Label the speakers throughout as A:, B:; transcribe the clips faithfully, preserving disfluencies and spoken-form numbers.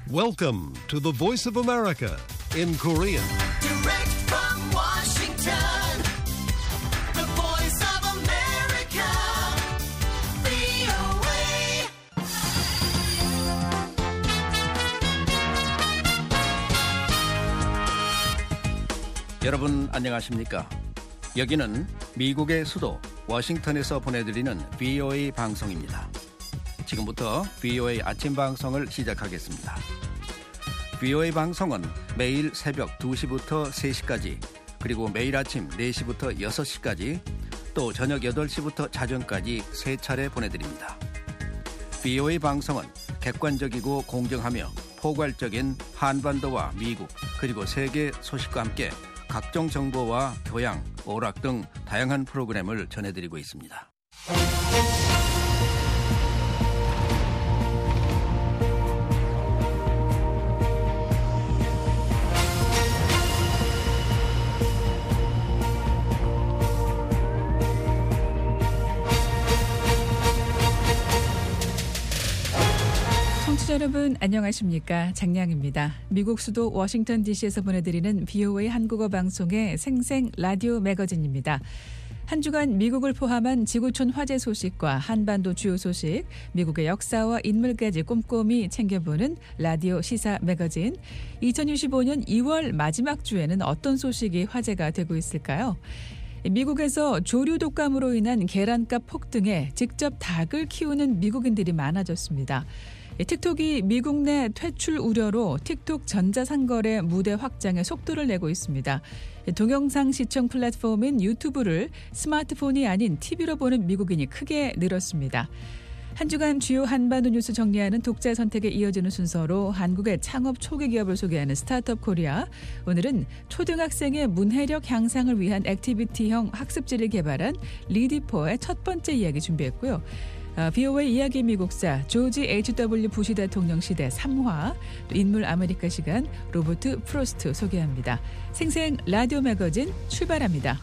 A: Welcome to the Voice of America in Korean.
B: Direct from Washington, the voice of America, 브이오에이.
C: 여러분 안녕하십니까? 여기는 미국의 수도 워싱턴에서 보내드리는 브이오에이 방송입니다. 지금부터 브이오에이 아침 방송을 시작하겠습니다. 브이오에이 방송은 매일 새벽 두 시부터 세 시까지, 그리고 매일 아침 네 시부터 여섯 시까지, 또 저녁 여덟 시부터 자정까지 세 차례 보내드립니다. 브이오에이 방송은 객관적이고 공정하며 포괄적인 한반도와 미국 그리고 세계 소식과 함께 각종 정보와 교양, 오락 등 다양한 프로그램을 전해드리고 있습니다.
D: 청취자 여러분 안녕하십니까? 장량입니다. 미국 수도 워싱턴 디씨에서 보내드리는 브이오에이 한국어 방송의 생생 라디오 매거진입니다. 한 주간 미국을 포함한 지구촌 화재 소식과 한반도 주요 소식, 미국의 역사와 인물까지 꼼꼼히 챙겨보는 라디오 시사 매거진. 이천이십오 년 이월 마지막 주에는 어떤 소식이 화제가 되고 있을까요? 미국에서 조류 독감으로 인한 계란값 폭등에 직접 닭을 키우는 미국인들이 많아졌습니다. 틱톡이 미국 내 퇴출 우려로 틱톡 전자상거래 무대 확장에 속도를 내고 있습니다. 동영상 시청 플랫폼인 유튜브를 스마트폰이 아닌 티비로 보는 미국인이 크게 늘었습니다. 한 주간 주요 한반도 뉴스 정리하는 독자 선택에 이어지는 순서로 한국의 창업 초기 기업을 소개하는 스타트업 코리아. 오늘은 초등학생의 문해력 향상을 위한 액티비티형 학습지를 개발한 리디포의 첫 번째 이야기 준비했고요. 브이오에이 이야기 미국사 조지 에이치 더블유 부시 대통령 시대 삼 화, 또 인물 아메리카 시간 로버트 프로스트 소개합니다. 생생 라디오 매거진 출발합니다.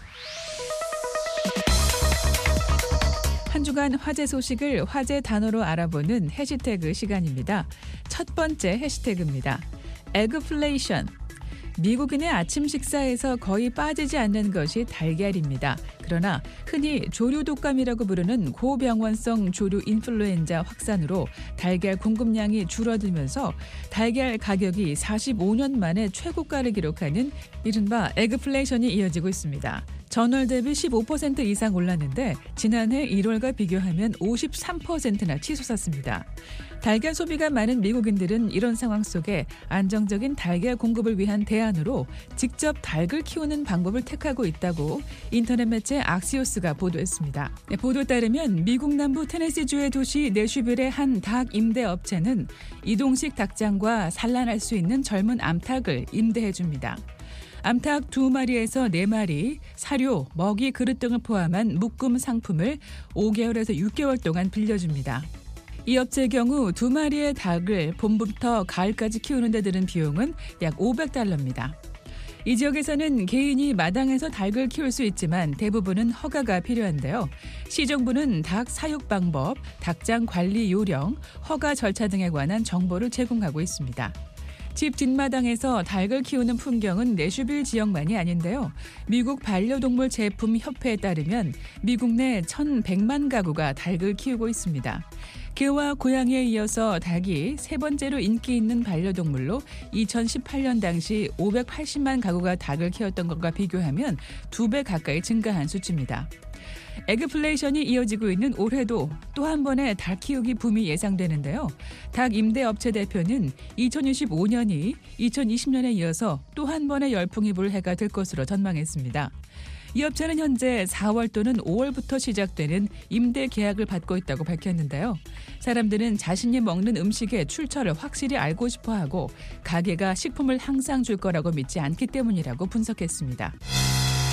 D: 한 주간 화제 소식을 화제 단어로 알아보는 해시태그 시간입니다. 첫 번째 해시태그입니다. 에그플레이션. 미국인의 아침 식사에서 거의 빠지지 않는 것이 달걀입니다. 그러나 흔히 조류 독감이라고 부르는 고병원성 조류 인플루엔자 확산으로 달걀 공급량이 줄어들면서 달걀 가격이 사십오 년 만에 최고가를 기록하는 이른바 에그플레이션이 이어지고 있습니다. 전월 대비 십오 퍼센트 이상 올랐는데 지난해 일월과 비교하면 오십삼 퍼센트나 치솟았습니다. 달걀 소비가 많은 미국인들은 이런 상황 속에 안정적인 달걀 공급을 위한 대안으로 직접 닭을 키우는 방법을 택하고 있다고 인터넷 매체 악시오스가 보도했습니다. 보도에 따르면 미국 남부 테네시주의 도시 내슈빌의 한 닭 임대 업체는 이동식 닭장과 산란할 수 있는 젊은 암탉을 임대해 줍니다. 암탉 두 마리에서 네 마리, 사료, 먹이, 그릇 등을 포함한 묶음 상품을 오 개월에서 육 개월 동안 빌려줍니다. 이 업체의 경우 두 마리의 닭을 봄부터 가을까지 키우는 데 드는 비용은 약 오백 달러입니다. 이 지역에서는 개인이 마당에서 닭을 키울 수 있지만 대부분은 허가가 필요한데요. 시정부는 닭 사육 방법, 닭장 관리 요령, 허가 절차 등에 관한 정보를 제공하고 있습니다. 집 뒷마당에서 닭을 키우는 풍경은 내슈빌 지역만이 아닌데요. 미국 반려동물 제품 협회에 따르면 미국 내 천백만 가구가 닭을 키우고 있습니다. 개와 고양이에 이어서 닭이 세 번째로 인기 있는 반려동물로 이천십팔 년 당시 오백팔십만 가구가 닭을 키웠던 것과 비교하면 두 배 가까이 증가한 수치입니다. 에그플레이션이 이어지고 있는 올해도 또 한 번의 닭 키우기 붐이 예상되는데요. 닭 임대업체 대표는 이천이십오 년이 이천이십 년에 이어서 또 한 번의 열풍이 불 해가 될 것으로 전망했습니다. 이 업체는 현재 사월 또는 오월부터 시작되는 임대 계약을 받고 있다고 밝혔는데요. 사람들은 자신이 먹는 음식의 출처를 확실히 알고 싶어하고 가게가 식품을 항상 줄 거라고 믿지 않기 때문이라고 분석했습니다.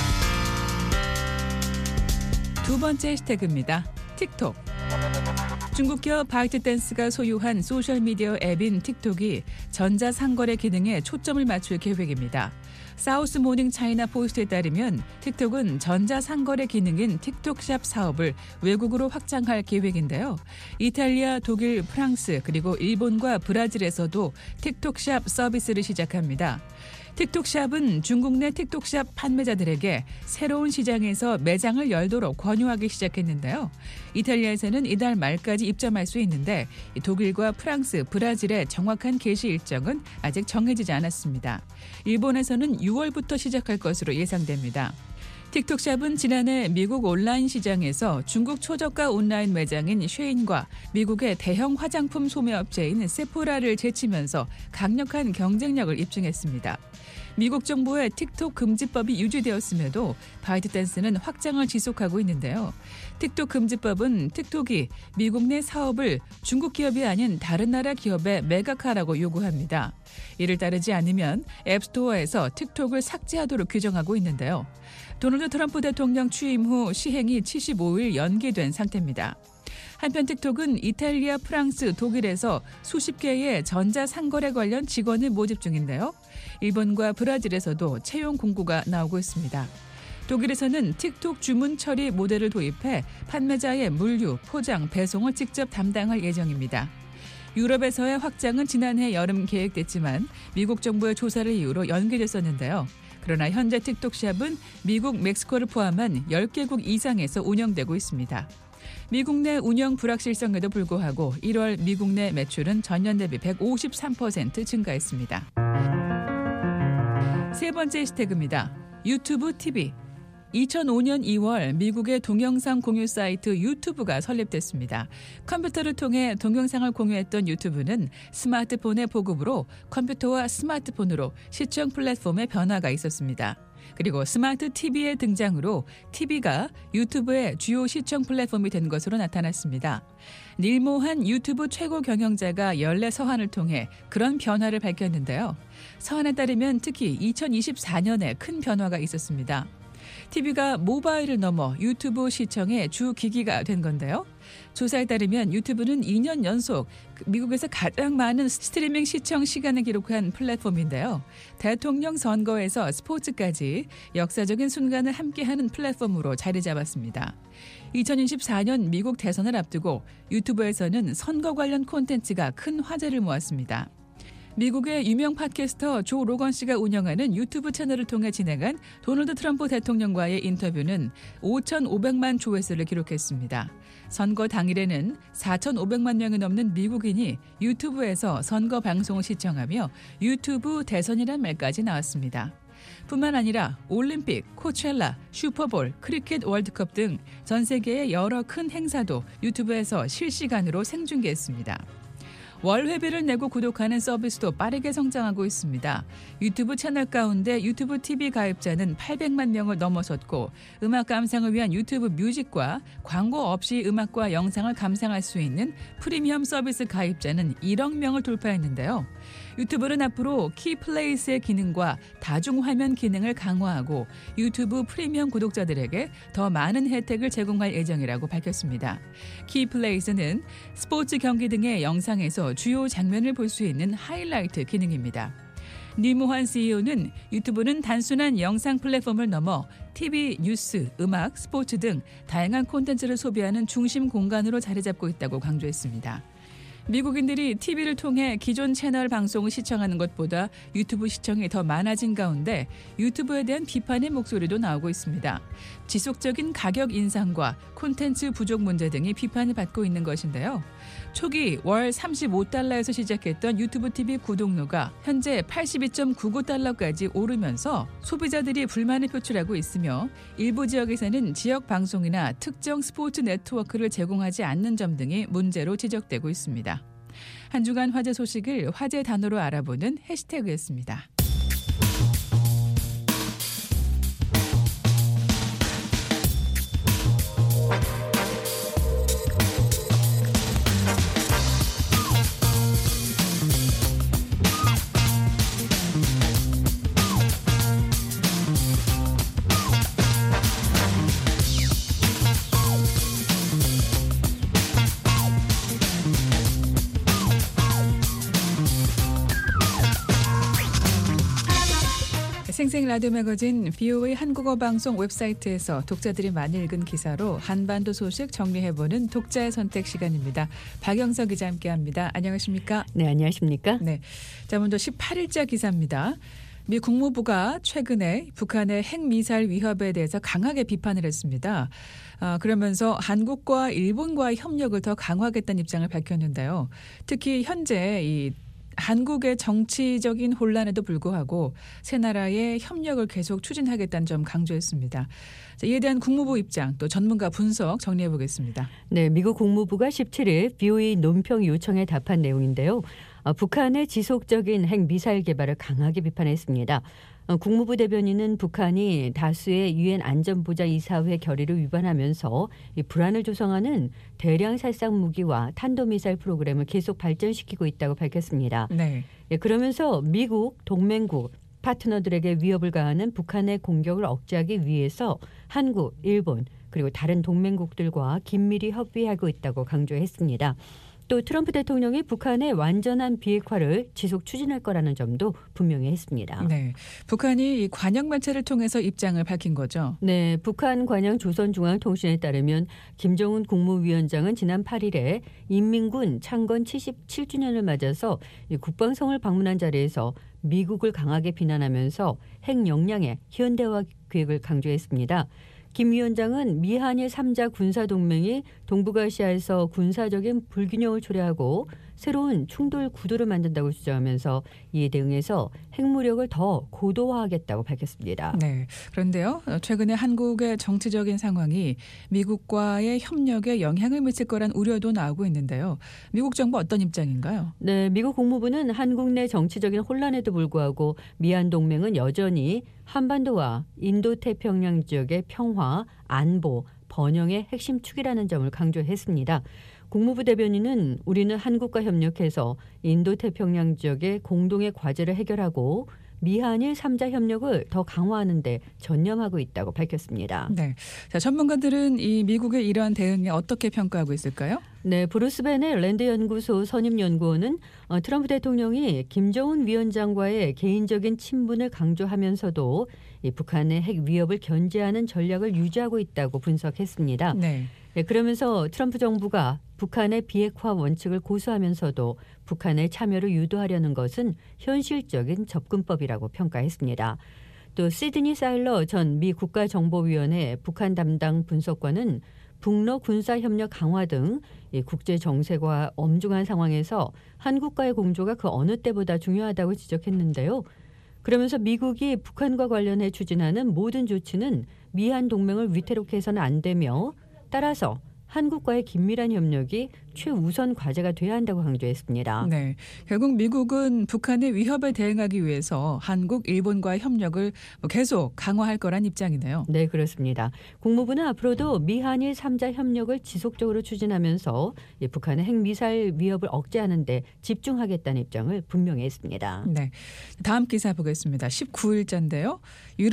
D: 두 번째 해시태그입니다. 틱톡. 중국 기업 바이트댄스가 소유한 소셜미디어 앱인 틱톡이 전자상거래 기능에 초점을 맞출 계획입니다. 사우스 모닝 차이나 포스트에 따르면 틱톡은 전자상거래 기능인 틱톡샵 사업을 외국으로 확장할 계획인데요. 이탈리아, 독일, 프랑스 그리고 일본과 브라질에서도 틱톡샵 서비스를 시작합니다. 틱톡샵은 중국 내 틱톡샵 판매자들에게 새로운 시장에서 매장을 열도록 권유하기 시작했는데요. 이탈리아에서는 이달 말까지 입점할 수 있는데 독일과 프랑스, 브라질의 정확한 개시 일정은 아직 정해지지 않았습니다. 일본에서는 유월부터 시작할 것으로 예상됩니다. 틱톡샵은 지난해 미국 온라인 시장에서 중국 초저가 온라인 매장인 쉐인과 미국의 대형 화장품 소매업체인 세포라를 제치면서 강력한 경쟁력을 입증했습니다. 미국 정부의 틱톡 금지법이 유지되었음에도 바이트댄스는 확장을 지속하고 있는데요. 틱톡 금지법은 틱톡이 미국 내 사업을 중국 기업이 아닌 다른 나라 기업에 매각하라고 요구합니다. 이를 따르지 않으면 앱스토어에서 틱톡을 삭제하도록 규정하고 있는데요. 도널드 트럼프 대통령 취임 후 시행이 칠십오 일 연기된 상태입니다. 한편 틱톡은 이탈리아, 프랑스, 독일에서 수십 개의 전자상거래 관련 직원을 모집 중인데요. 일본과 브라질에서도 채용 공고가 나오고 있습니다. 독일에서는 틱톡 주문 처리 모델을 도입해 판매자의 물류, 포장, 배송을 직접 담당할 예정입니다. 유럽에서의 확장은 지난해 여름 계획됐지만 미국 정부의 조사를 이유로 연기됐었는데요. 그러나 현재 틱톡샵은 미국, 멕시코를 포함한 십 개국 이상에서 운영되고 있습니다. 미국 내 운영 불확실성에도 불구하고 일월 미국 내 매출은 전년 대비 백오십삼 퍼센트 증가했습니다. 세 번째 해시태그입니다. 유튜브 티비. 이천오 년 이월 미국의 동영상 공유 사이트 유튜브가 설립됐습니다. 컴퓨터를 통해 동영상을 공유했던 유튜브는 스마트폰의 보급으로 컴퓨터와 스마트폰으로 시청 플랫폼의 변화가 있었습니다. 그리고 스마트 티비의 등장으로 티비가 유튜브의 주요 시청 플랫폼이 된 것으로 나타났습니다. 닐모한 유튜브 최고 경영자가 연례 서한을 통해 그런 변화를 밝혔는데요. 서한에 따르면 특히 이천이십사 년에 큰 변화가 있었습니다. 티비가 모바일을 넘어 유튜브 시청의 주 기기가 된 건데요. 조사에 따르면 유튜브는 이 년 연속 미국에서 가장 많은 스트리밍 시청 시간을 기록한 플랫폼인데요. 대통령 선거에서 스포츠까지 역사적인 순간을 함께하는 플랫폼으로 자리 잡았습니다. 이천이십사 년 미국 대선을 앞두고 유튜브에서는 선거 관련 콘텐츠가 큰 화제를 모았습니다. 미국의 유명 팟캐스터 조 로건 씨가 운영하는 유튜브 채널을 통해 진행한 도널드 트럼프 대통령과의 인터뷰는 오천오백만 조회수를 기록했습니다. 선거 당일에는 사천오백만 명이 넘는 미국인이 유튜브에서 선거 방송을 시청하며 유튜브 대선이란 말까지 나왔습니다. 뿐만 아니라 올림픽, 코첼라, 슈퍼볼, 크리켓 월드컵 등 전 세계의 여러 큰 행사도 유튜브에서 실시간으로 생중계했습니다. 월 회비를 내고 구독하는 서비스도 빠르게 성장하고 있습니다. 유튜브 채널 가운데 유튜브 티비 가입자는 팔백만 명을 넘어섰고 음악 감상을 위한 유튜브 뮤직과 광고 없이 음악과 영상을 감상할 수 있는 프리미엄 서비스 가입자는 일억 명을 돌파했는데요. 유튜브는 앞으로 키플레이스의 기능과 다중화면 기능을 강화하고 유튜브 프리미엄 구독자들에게 더 많은 혜택을 제공할 예정이라고 밝혔습니다. 키플레이스는 스포츠 경기 등의 영상에서 주요 장면을 볼 수 있는 하이라이트 기능입니다. 니모한 씨이오는 유튜브는 단순한 영상 플랫폼을 넘어 티비, 뉴스, 음악, 스포츠 등 다양한 콘텐츠를 소비하는 중심 공간으로 자리 잡고 있다고 강조했습니다. 미국인들이 티비를 통해 기존 채널 방송을 시청하는 것보다 유튜브 시청이 더 많아진 가운데 유튜브에 대한 비판의 목소리도 나오고 있습니다. 지속적인 가격 인상과 콘텐츠 부족 문제 등이 비판을 받고 있는 것인데요. 초기 월 삼십오 달러에서 시작했던 유튜브 티비 구독료가 현재 팔십이 점 구구 달러까지 오르면서 소비자들이 불만을 표출하고 있으며 일부 지역에서는 지역 방송이나 특정 스포츠 네트워크를 제공하지 않는 점 등이 문제로 지적되고 있습니다. 한 주간 화제 소식을 화제 단어로 알아보는 해시태그였습니다. 생생 라디오 매거진 브이오에이 한국어 방송 웹사이트에서 독자들이 많이 읽은 기사로 한반도 소식 정리해보는 독자의 선택 시간입니다. 박영서 기자 함께합니다. 안녕하십니까?
E: 네, 안녕하십니까?
D: 네, 자 먼저 십팔 일자 기사입니다. 미 국무부가 최근에 북한의 핵미사일 위협에 대해서 강하게 비판을 했습니다. 아, 그러면서 한국과 일본과의 협력을 더 강화하겠다는 입장을 밝혔는데요. 특히 현재 이 한국의 정치적인 혼란에도 불구하고 세 나라의 협력을 계속 추진하겠다는 점 강조했습니다. 자, 이에 대한 국무부 입장 또 전문가 분석 정리해 보겠습니다.
E: 네, 미국 국무부가 십칠 일 브이오에이 논평 요청에 답한 내용인데요. 어, 북한의 지속적인 핵미사일 개발을 강하게 비판했습니다. 어, 국무부 대변인은 북한이 다수의 유엔 안전보좌이사회 결의를 위반하면서 이 불안을 조성하는 대량 살상 무기와 탄도미사일 프로그램을 계속 발전시키고 있다고 밝혔습니다.
D: 네.
E: 예, 그러면서 미국, 동맹국, 파트너들에게 위협을 가하는 북한의 공격을 억제하기 위해서 한국, 일본 그리고 다른 동맹국들과 긴밀히 협의하고 있다고 강조했습니다. 또 트럼프 대통령이 북한의 완전한 비핵화를 지속 추진할 거라는 점도 분명히 했습니다.
D: 네, 북한이 이 관영 매체를 통해서 입장을 밝힌 거죠.
E: 네, 북한 관영 조선중앙통신에 따르면 김정은 국무위원장은 지난 팔 일에 인민군 창건 칠십칠 주년을 맞아서 이 국방성을 방문한 자리에서 미국을 강하게 비난하면서 핵 역량의 현대화 계획을 강조했습니다. 김 위원장은 미한일 삼 자 군사동맹이 동북아시아에서 군사적인 불균형을 초래하고 새로운 충돌 구도를 만든다고 주장하면서 이에 대응해서 핵무력을 더 고도화하겠다고 밝혔습니다.
D: 네, 그런데요. 최근에 한국의 정치적인 상황이 미국과의 협력에 영향을 미칠 거란 우려도 나오고 있는데요. 미국 정부 어떤 입장인가요?
E: 네, 미국 국무부는 한국 내 정치적인 혼란에도 불구하고 미한 동맹은 여전히 한반도와 인도태평양 지역의 평화, 안보, 번영의 핵심 축이라는 점을 강조했습니다. 국무부 대변인은 우리는 한국과 협력해서 인도태평양 지역의 공동의 과제를 해결하고 미한일 삼 자 협력을 더 강화하는 데 전념하고 있다고 밝혔습니다.
D: 네, 자, 전문가들은 이 미국의 이러한 대응에 어떻게 평가하고 있을까요?
E: 네, 브루스 벤의 랜드 연구소 선임 연구원은 어, 트럼프 대통령이 김정은 위원장과의 개인적인 친분을 강조하면서도 이 북한의 핵 위협을 견제하는 전략을 유지하고 있다고 분석했습니다.
D: 네.
E: 네, 그러면서 트럼프 정부가 북한의 비핵화 원칙을 고수하면서도 북한의 참여를 유도하려는 것은 현실적인 접근법이라고 평가했습니다. 또 시드니 사일러 전 미 국가정보위원회 북한 담당 분석관은 북러 군사협력 강화 등 국제 정세가 엄중한 상황에서 한국과의 공조가 그 어느 때보다 중요하다고 지적했는데요. 그러면서 미국이 북한과 관련해 추진하는 모든 조치는 미한 동맹을 위태롭게 해서는 안 되며 따라서 한국과의 긴밀한 협력이 최우선 과제가 돼야 한다고 강조했습니다.
D: 네, 결국 미국은 북한의 위협에 대응하기 위해서 한국, 일본과의 협력을 계속 강화할 거란 입장이네요.
E: 네, 그렇습니다. 국무부는 앞으로도 미한일 삼 자 협력을 지속적으로 추진하면서 북한의 핵미사일 위협을 억제하는 데 집중하겠다는 입장을 분명히 했습니다.
D: 네, 다음 기사 보겠습니다. 십구 일자인데요.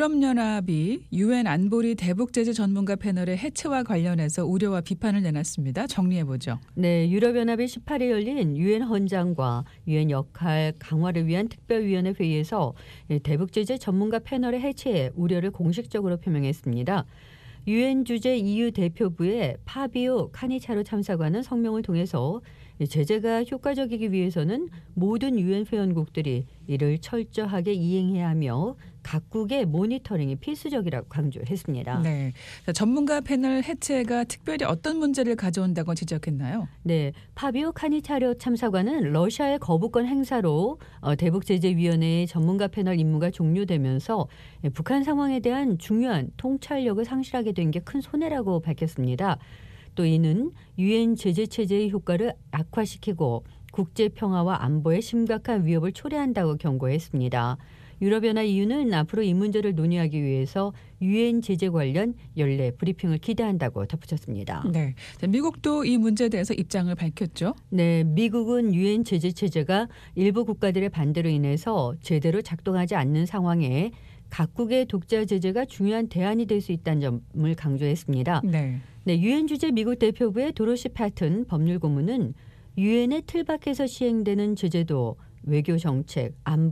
D: 유럽연합이 유엔 안보리 대북제재 전문가 패널의 해체와 관련해서 우려와 비판을 내놨습니다. 정리해보죠.
E: 네, 유럽연합이 십팔 일 열린 유엔 헌장과 유엔 역할 강화를 위한 특별위원회 회의에서 대북제재 전문가 패널의 해체에 우려를 공식적으로 표명했습니다. 유엔 주재 이유 대표부의 파비오 카니차로 참사관은 성명을 통해서 제재가 효과적이기 위해서는 모든 유엔 회원국들이 이를 철저하게 이행해야 하며 각국의 모니터링이 필수적이라고 강조했습니다.
D: 네, 자, 전문가 패널 해체가 특별히 어떤 문제를 가져온다고 지적했나요?
E: 네, 파비오 카니차로 참사관은 러시아의 거부권 행사로 어, 대북제재위원회의 전문가 패널 임무가 종료되면서 예, 북한 상황에 대한 중요한 통찰력을 상실하게 된 게 큰 손해라고 밝혔습니다. 또 이는 유엔 제재 체제의 효과를 악화시키고 국제 평화와 안보에 심각한 위협을 초래한다고 경고했습니다. 유럽연합 이유는 앞으로 이 문제를 논의하기 위해서 유엔 제재 관련 연례 브리핑을 기대한다고 덧붙였습니다.
D: 네, 자, 미국도 이 문제에 대해서 입장을 밝혔죠.
E: 네, 미국은 유엔 제재 체제가 일부 국가들의 반대로 인해서 제대로 작동하지 않는 상황에 각국의 독자 제재가 중요한 대안이 될 수 있다는 점을 강조했습니다.
D: 네.
E: 네, 유엔 주재 미국 대표부의 도로시 패튼 법률 고문은 유엔의 틀 밖에서 시행되는 제재도 외교 정책, 안보,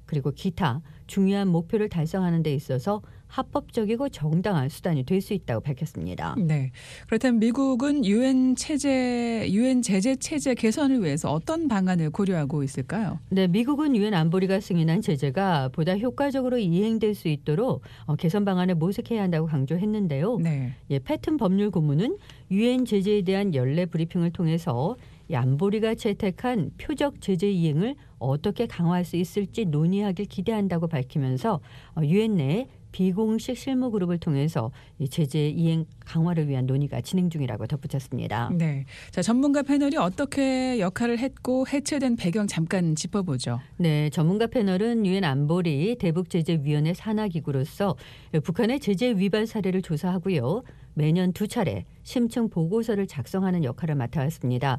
E: 그리고 기타 중요한 목표를 달성하는 데 있어서 합법적이고 정당한 수단이 될 수 있다고 밝혔습니다.
D: 네. 그렇다면 미국은 유엔 체제, 유엔 제재 체제 개선을 위해서 어떤 방안을 고려하고 있을까요?
E: 네, 미국은 유엔 안보리가 승인한 제재가 보다 효과적으로 이행될 수 있도록 어, 개선 방안을 모색해야 한다고 강조했는데요.
D: 네.
E: 예, 패튼 법률 고문은 유엔 제재에 대한 연례 브리핑을 통해서 이 안보리가 채택한 표적 제재 이행을 어떻게 강화할 수 있을지 논의하길 기대한다고 밝히면서 유엔 내 비공식 실무 그룹을 통해서 이 제재 이행 강화를 위한 논의가 진행 중이라고 덧붙였습니다.
D: 네. 자, 전문가 패널이 어떻게 역할을 했고 해체된 배경 잠깐 짚어보죠.
E: 네, 전문가 패널은 유엔 안보리 대북제재위원회 산하기구로서 북한의 제재 위반 사례를 조사하고요. 매년 두 차례 심층 보고서를 작성하는 역할을 맡아왔습니다.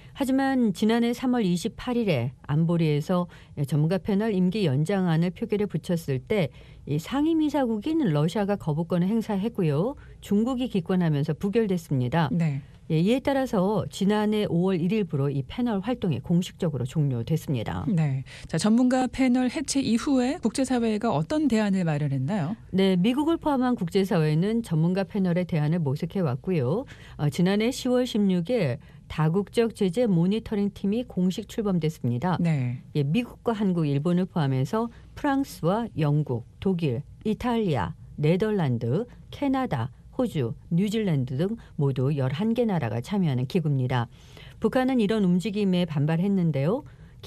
E: 하지만 지난해 삼월 이십팔일에 안보리에서 전문가 패널 임기 연장안을 표결에 붙였을 때 이 상임이사국인 러시아가 거부권을 행사했고요. 중국이 기권하면서 부결됐습니다.
D: 네.
E: 예, 이에 따라서 지난해 오월 일일부로 이 패널 활동이 공식적으로 종료됐습니다.
D: 네. 자, 전문가 패널 해체 이후에 국제사회가 어떤 대안을 마련했나요?
E: 네, 미국을 포함한 국제사회는 전문가 패널의 대안을 모색해 왔고요. 어, 지난해 시월 십육일 다국적 제재 모니터링 팀이 공식 출범됐습니다.
D: 네.
E: 예, 미국과 한국, 일본을 포함해서 프랑스와 영국, 독일, 이탈리아, 네덜란드, 캐나다, 호주, 뉴질랜드 등 모두 열한 개 나라가 참여하는 기구입니다. 북한은 이런 움직임에 반발했는데요.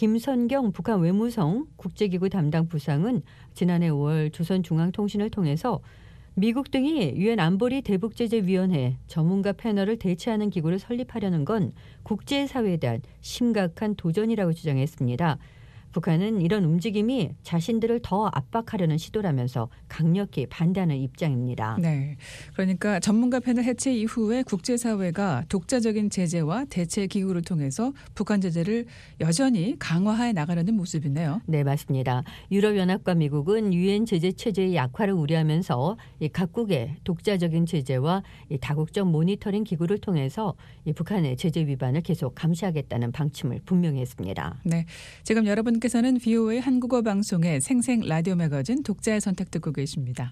E: 김선경 북한 외무성 국제기구 담당 부상은 지난해 오월 조선중앙통신을 통해서 미국 등이 유엔 안보리 대북제재위원회 전문가 패널을 대체하는 기구를 설립하려는 건 국제사회에 대한 심각한 도전이라고 주장했습니다. 북한은 이런 움직임이 자신들을 더 압박하려는 시도라면서 강력히 반대하는 입장입니다.
D: 네. 그러니까 전문가 패널 해체 이후에 국제사회가 독자적인 제재와 대체 기구를 통해서 북한 제재를 여전히 강화해 나가려는 모습이네요.
E: 네, 맞습니다. 유럽연합과 미국은 유엔 제재 체제의 약화를 우려하면서 이 각국의 독자적인 제재와 이 다국적 모니터링 기구를 통해서 이 북한의 제재 위반을 계속 감시하겠다는 방침을 분명히 했습니다.
D: 네. 지금 여러분께서는 브이오에이 한국어 방송의 생생 라디오 매거진 독자의 선택 듣고 계십니다.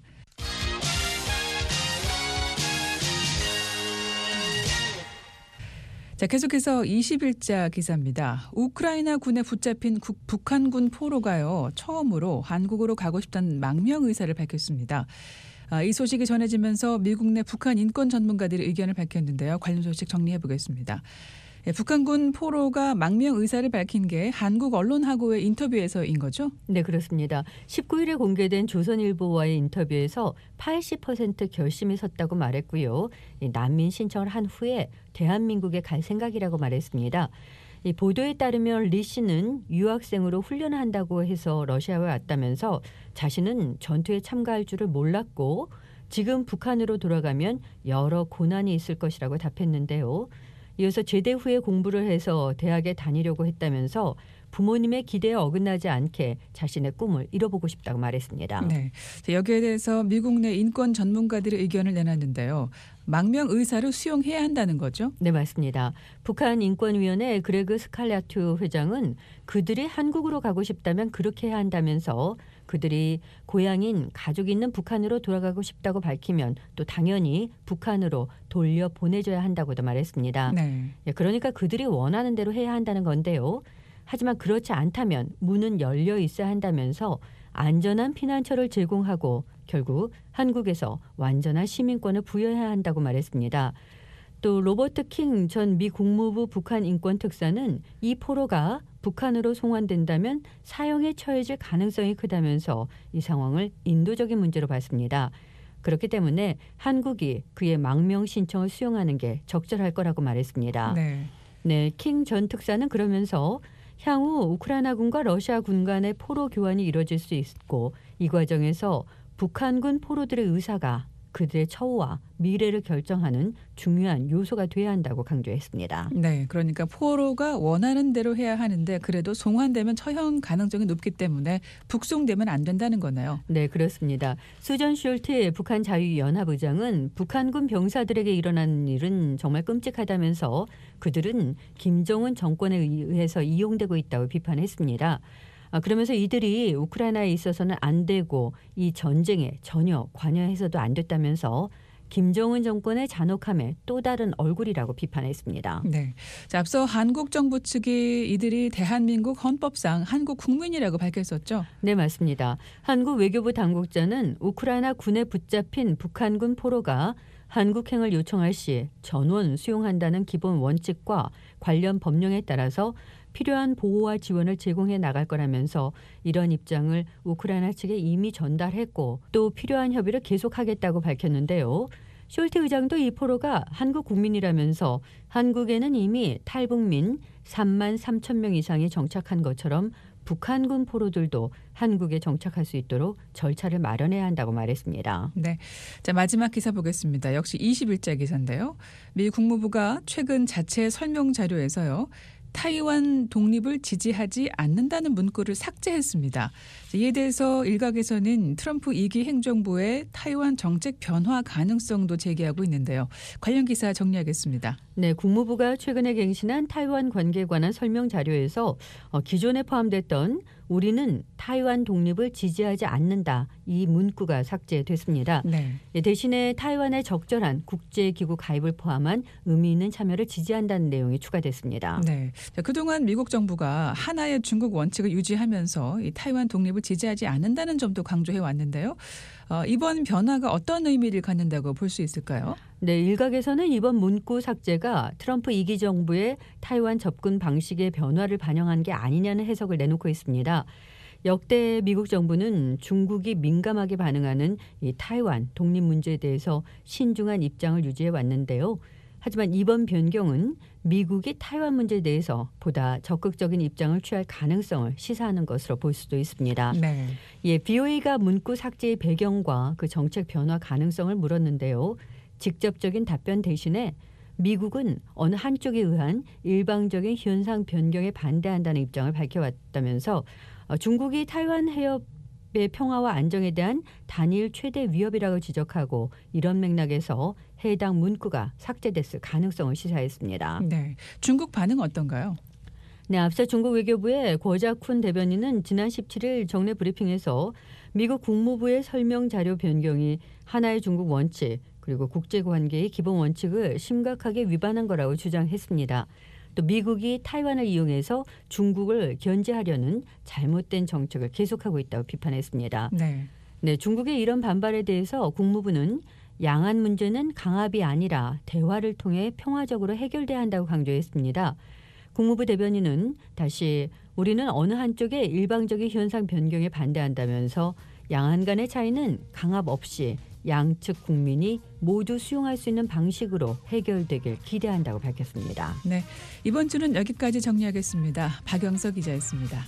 D: 자, 계속해서 이십일자 기사입니다. 우크라이나 군에 붙잡힌 국, 북한군 포로가요. 처음으로 한국으로 가고 싶다는 망명 의사를 밝혔습니다. 아, 이 소식이 전해지면서 미국 내 북한 인권 전문가들이 의견을 밝혔는데요. 관련 소식 정리해 보겠습니다. 예, 북한군 포로가 망명 의사를 밝힌 게 한국 언론하고의 인터뷰에서인 거죠?
E: 네, 그렇습니다. 십구일에 공개된 조선일보와의 인터뷰에서 팔십 퍼센트 결심이 섰다고 말했고요. 이 난민 신청을 한 후에 대한민국에 갈 생각이라고 말했습니다. 이 보도에 따르면 리 씨는 유학생으로 훈련을 한다고 해서 러시아에 왔다면서 자신은 전투에 참가할 줄을 몰랐고 지금 북한으로 돌아가면 여러 고난이 있을 것이라고 답했는데요. 이어서 제대 후에 공부를 해서 대학에 다니려고 했다면서 부모님의 기대에 어긋나지 않게 자신의 꿈을 이뤄보고 싶다고 말했습니다.
D: 네. 여기에 대해서 미국 내 인권 전문가들의 의견을 내놨는데요. 망명 의사를 수용해야 한다는 거죠?
E: 네, 맞습니다. 북한 인권위원회 그레그 스칼라투 회장은 그들이 한국으로 가고 싶다면 그렇게 해야 한다면서 그들이 고향인 가족 있는 북한으로 돌아가고 싶다고 밝히면 또 당연히 북한으로 돌려보내줘야 한다고도 말했습니다.
D: 네.
E: 그러니까 그들이 원하는 대로 해야 한다는 건데요. 하지만 그렇지 않다면 문은 열려 있어야 한다면서 안전한 피난처를 제공하고 결국 한국에서 완전한 시민권을 부여해야 한다고 말했습니다. 또 로버트 킹 전 미 국무부 북한 인권 특사는 이 포로가 북한으로 송환된다면 사형에 처해질 가능성이 크다면서 이 상황을 인도적인 문제로 봤습니다. 그렇기 때문에 한국이 그의 망명 신청을 수용하는 게 적절할 거라고 말했습니다.
D: 네.
E: 네, 킹 전 특사는 그러면서 향후 우크라이나군과 러시아군 간의 포로 교환이 이뤄질 수 있고 이 과정에서 북한군 포로들의 의사가 그들의 처우와 미래를 결정하는 중요한 요소가 돼야 한다고 강조했습니다.
D: 네, 그러니까 포로가 원하는 대로 해야 하는데 그래도 송환되면 처형 가능성이 높기 때문에 북송되면 안 된다는 거네요.
E: 네, 그렇습니다. 수전 숄트 북한 자유연합의장은 북한군 병사들에게 일어난 일은 정말 끔찍하다면서 그들은 김정은 정권에 의해서 이용되고 있다고 비판했습니다. 아, 그러면서 이들이 우크라이나에 있어서는 안 되고 이 전쟁에 전혀 관여해서도 안 됐다면서 김정은 정권의 잔혹함의 또 다른 얼굴이라고 비판했습니다.
D: 네. 자, 앞서 한국 정부 측이 이들이 대한민국 헌법상 한국 국민이라고 밝혔었죠.
E: 네, 맞습니다. 한국 외교부 당국자는 우크라이나 군에 붙잡힌 북한군 포로가 한국행을 요청할 시 전원 수용한다는 기본 원칙과 관련 법령에 따라서 필요한 보호와 지원을 제공해 나갈 거라면서 이런 입장을 우크라이나 측에 이미 전달했고 또 필요한 협의를 계속하겠다고 밝혔는데요. 숄트 의장도 이 포로가 한국 국민이라면서 한국에는 이미 탈북민 삼만 삼천 명 이상이 정착한 것처럼 북한군 포로들도 한국에 정착할 수 있도록 절차를 마련해야 한다고 말했습니다.
D: 네. 자, 마지막 기사 보겠습니다. 역시 이십 일자 기사인데요. 미 국무부가 최근 자체 설명 자료에서요. 타이완 독립을 지지하지 않는다는 문구를 삭제했습니다. 이에 대해서 일각에서는 트럼프 이 기 행정부의 타이완 정책 변화 가능성도 제기하고 있는데요. 관련 기사 정리하겠습니다.
E: 네, 국무부가 최근에 갱신한 타이완 관계에 관한 설명 자료에서 어, 기존에 포함됐던 우리는 타이완 독립을 지지하지 않는다. 이 문구가 삭제됐습니다.
D: 네.
E: 대신에 타이완의 적절한 국제기구 가입을 포함한 의미 있는 참여를 지지한다는 내용이 추가됐습니다.
D: 네. 자, 그동안 미국 정부가 하나의 중국 원칙을 유지하면서 이 타이완 독립을 지지하지 않는다는 점도 강조해 왔는데요. 어, 이번 변화가 어떤 의미를 갖는다고 볼 수 있을까요?
E: 네, 일각에서는 이번 문구 삭제가 트럼프 이 기 정부의 타이완 접근 방식의 변화를 반영한 게 아니냐는 해석을 내놓고 있습니다. 역대 미국 정부는 중국이 민감하게 반응하는 이 타이완 독립 문제에 대해서 신중한 입장을 유지해 왔는데요. 하지만 이번 변경은 미국이 타이완 문제에 대해서 보다 적극적인 입장을 취할 가능성을 시사하는 것으로 볼 수도 있습니다.
D: 네.
E: 예, 비오이가 문구 삭제의 배경과 그 정책 변화 가능성을 물었는데요. 직접적인 답변 대신에 미국은 어느 한쪽에 의한 일방적인 현상 변경에 반대한다는 입장을 밝혀왔다면서 중국이 타이완 해협의 평화와 안정에 대한 단일 최대 위협이라고 지적하고 이런 맥락에서 해당 문구가 삭제됐을 가능성을 시사했습니다.
D: 네. 중국 반응 어떤가요?
E: 네, 앞서 중국 외교부의 고자쿤 대변인은 지난 십칠 일 정례 브리핑에서 미국 국무부의 설명 자료 변경이 하나의 중국 원칙 그리고 국제관계의 기본 원칙을 심각하게 위반한 거라고 주장했습니다. 또 미국이 타이완을 이용해서 중국을 견제하려는 잘못된 정책을 계속하고 있다고 비판했습니다.
D: 네.
E: 네, 중국의 이런 반발에 대해서 국무부는 양안 문제는 강압이 아니라 대화를 통해 평화적으로 해결돼야 한다고 강조했습니다. 국무부 대변인은 다시 우리는 어느 한쪽의 일방적인 현상 변경에 반대한다면서 양안 간의 차이는 강압 없이 양측 국민이 모두 수용할 수 있는 방식으로 해결되길 기대한다고 밝혔습니다.
D: 네. 이번 주는 여기까지 정리하겠습니다. 박영석 기자였습니다.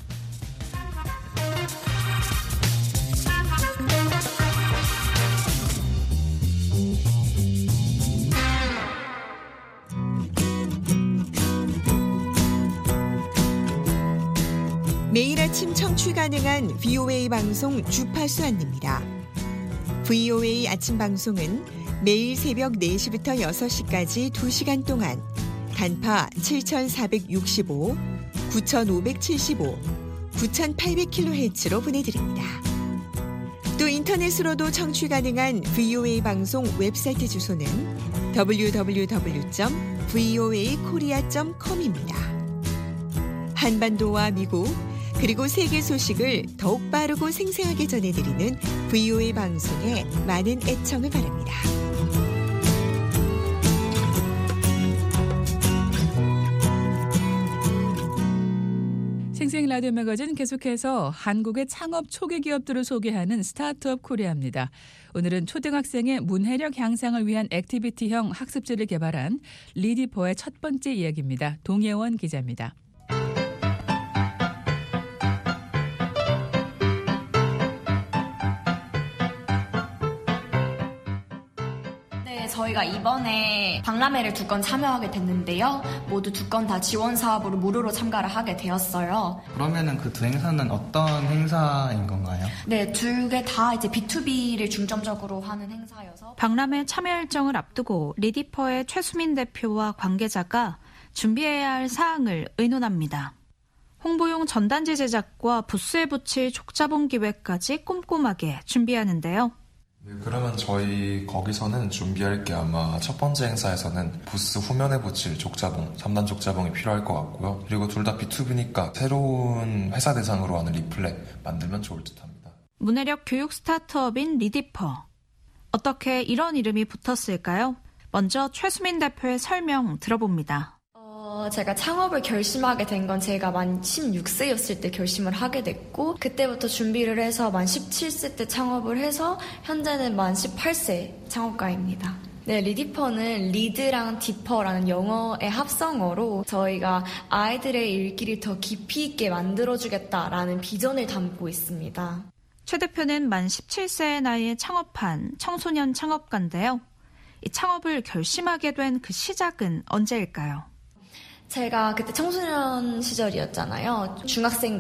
F: 매일 아침 청취 가능한 브이오에이 방송 주파수 안내입니다. 브이오에이 아침 방송은 매일 새벽 네 시부터 여섯 시까지 두 시간 동안 단파 칠천사백육십오, 구천오백칠십오, 구천팔백 킬로헤르츠로 보내드립니다. 또 인터넷으로도 청취 가능한 브이오에이 방송 웹사이트 주소는 더블유 더블유 더블유 점 브이오에이 코리아 점 컴입니다. 한반도와 미국 그리고 세계 소식을 더욱 빠르고 생생하게 전해드리는 브이오에이 방송에 많은 애청을 바랍니다.
D: 생생 라디오 매거진 계속해서 한국의 창업 초기 기업들을 소개하는 스타트업 코리아입니다. 오늘은 초등학생의 문해력 향상을 위한 액티비티형 학습지를 개발한 리디퍼의 첫 번째 이야기입니다. 동예원 기자입니다.
G: 저희가 이번에 박람회를 두 건 참여하게 됐는데요. 모두 두 건 다 지원 사업으로 무료로 참가를 하게 되었어요.
H: 그러면은 그 두 행사는 어떤 행사인 건가요?
G: 네, 둘 개 다 이제 비투비를 중점적으로 하는 행사여서
I: 박람회 참여 일정을 앞두고 리디퍼의 최수민 대표와 관계자가 준비해야 할 사항을 의논합니다. 홍보용 전단지 제작과 부스에 붙일 족자봉 기획까지 꼼꼼하게 준비하는데요.
J: 네, 그러면 저희 거기서는 준비할 게 아마 첫 번째 행사에서는 부스 후면에 붙일 족자봉, 삼 단 족자봉이 필요할 것 같고요. 그리고 둘 다 비투비니까 새로운 회사 대상으로 하는 리플렛 만들면 좋을 듯 합니다.
I: 문해력 교육 스타트업인 리디퍼. 어떻게 이런 이름이 붙었을까요? 먼저 최수민 대표의 설명 들어봅니다.
G: 어, 제가 창업을 결심하게 된 건 제가 만 십육 세였을 때 결심을 하게 됐고 그때부터 준비를 해서 만 십칠 세 때 창업을 해서 현재는 만 십팔 세 창업가입니다. 네, 리디퍼는 리드랑 디퍼라는 영어의 합성어로 저희가 아이들의 읽기를 더 깊이 있게 만들어주겠다라는 비전을 담고 있습니다.
I: 최 대표는 만 십칠 세의 나이에 창업한 청소년 창업가인데요. 이 창업을 결심하게 된 그 시작은 언제일까요?
G: 제가 그때 청소년 시절이었잖아요. 중학생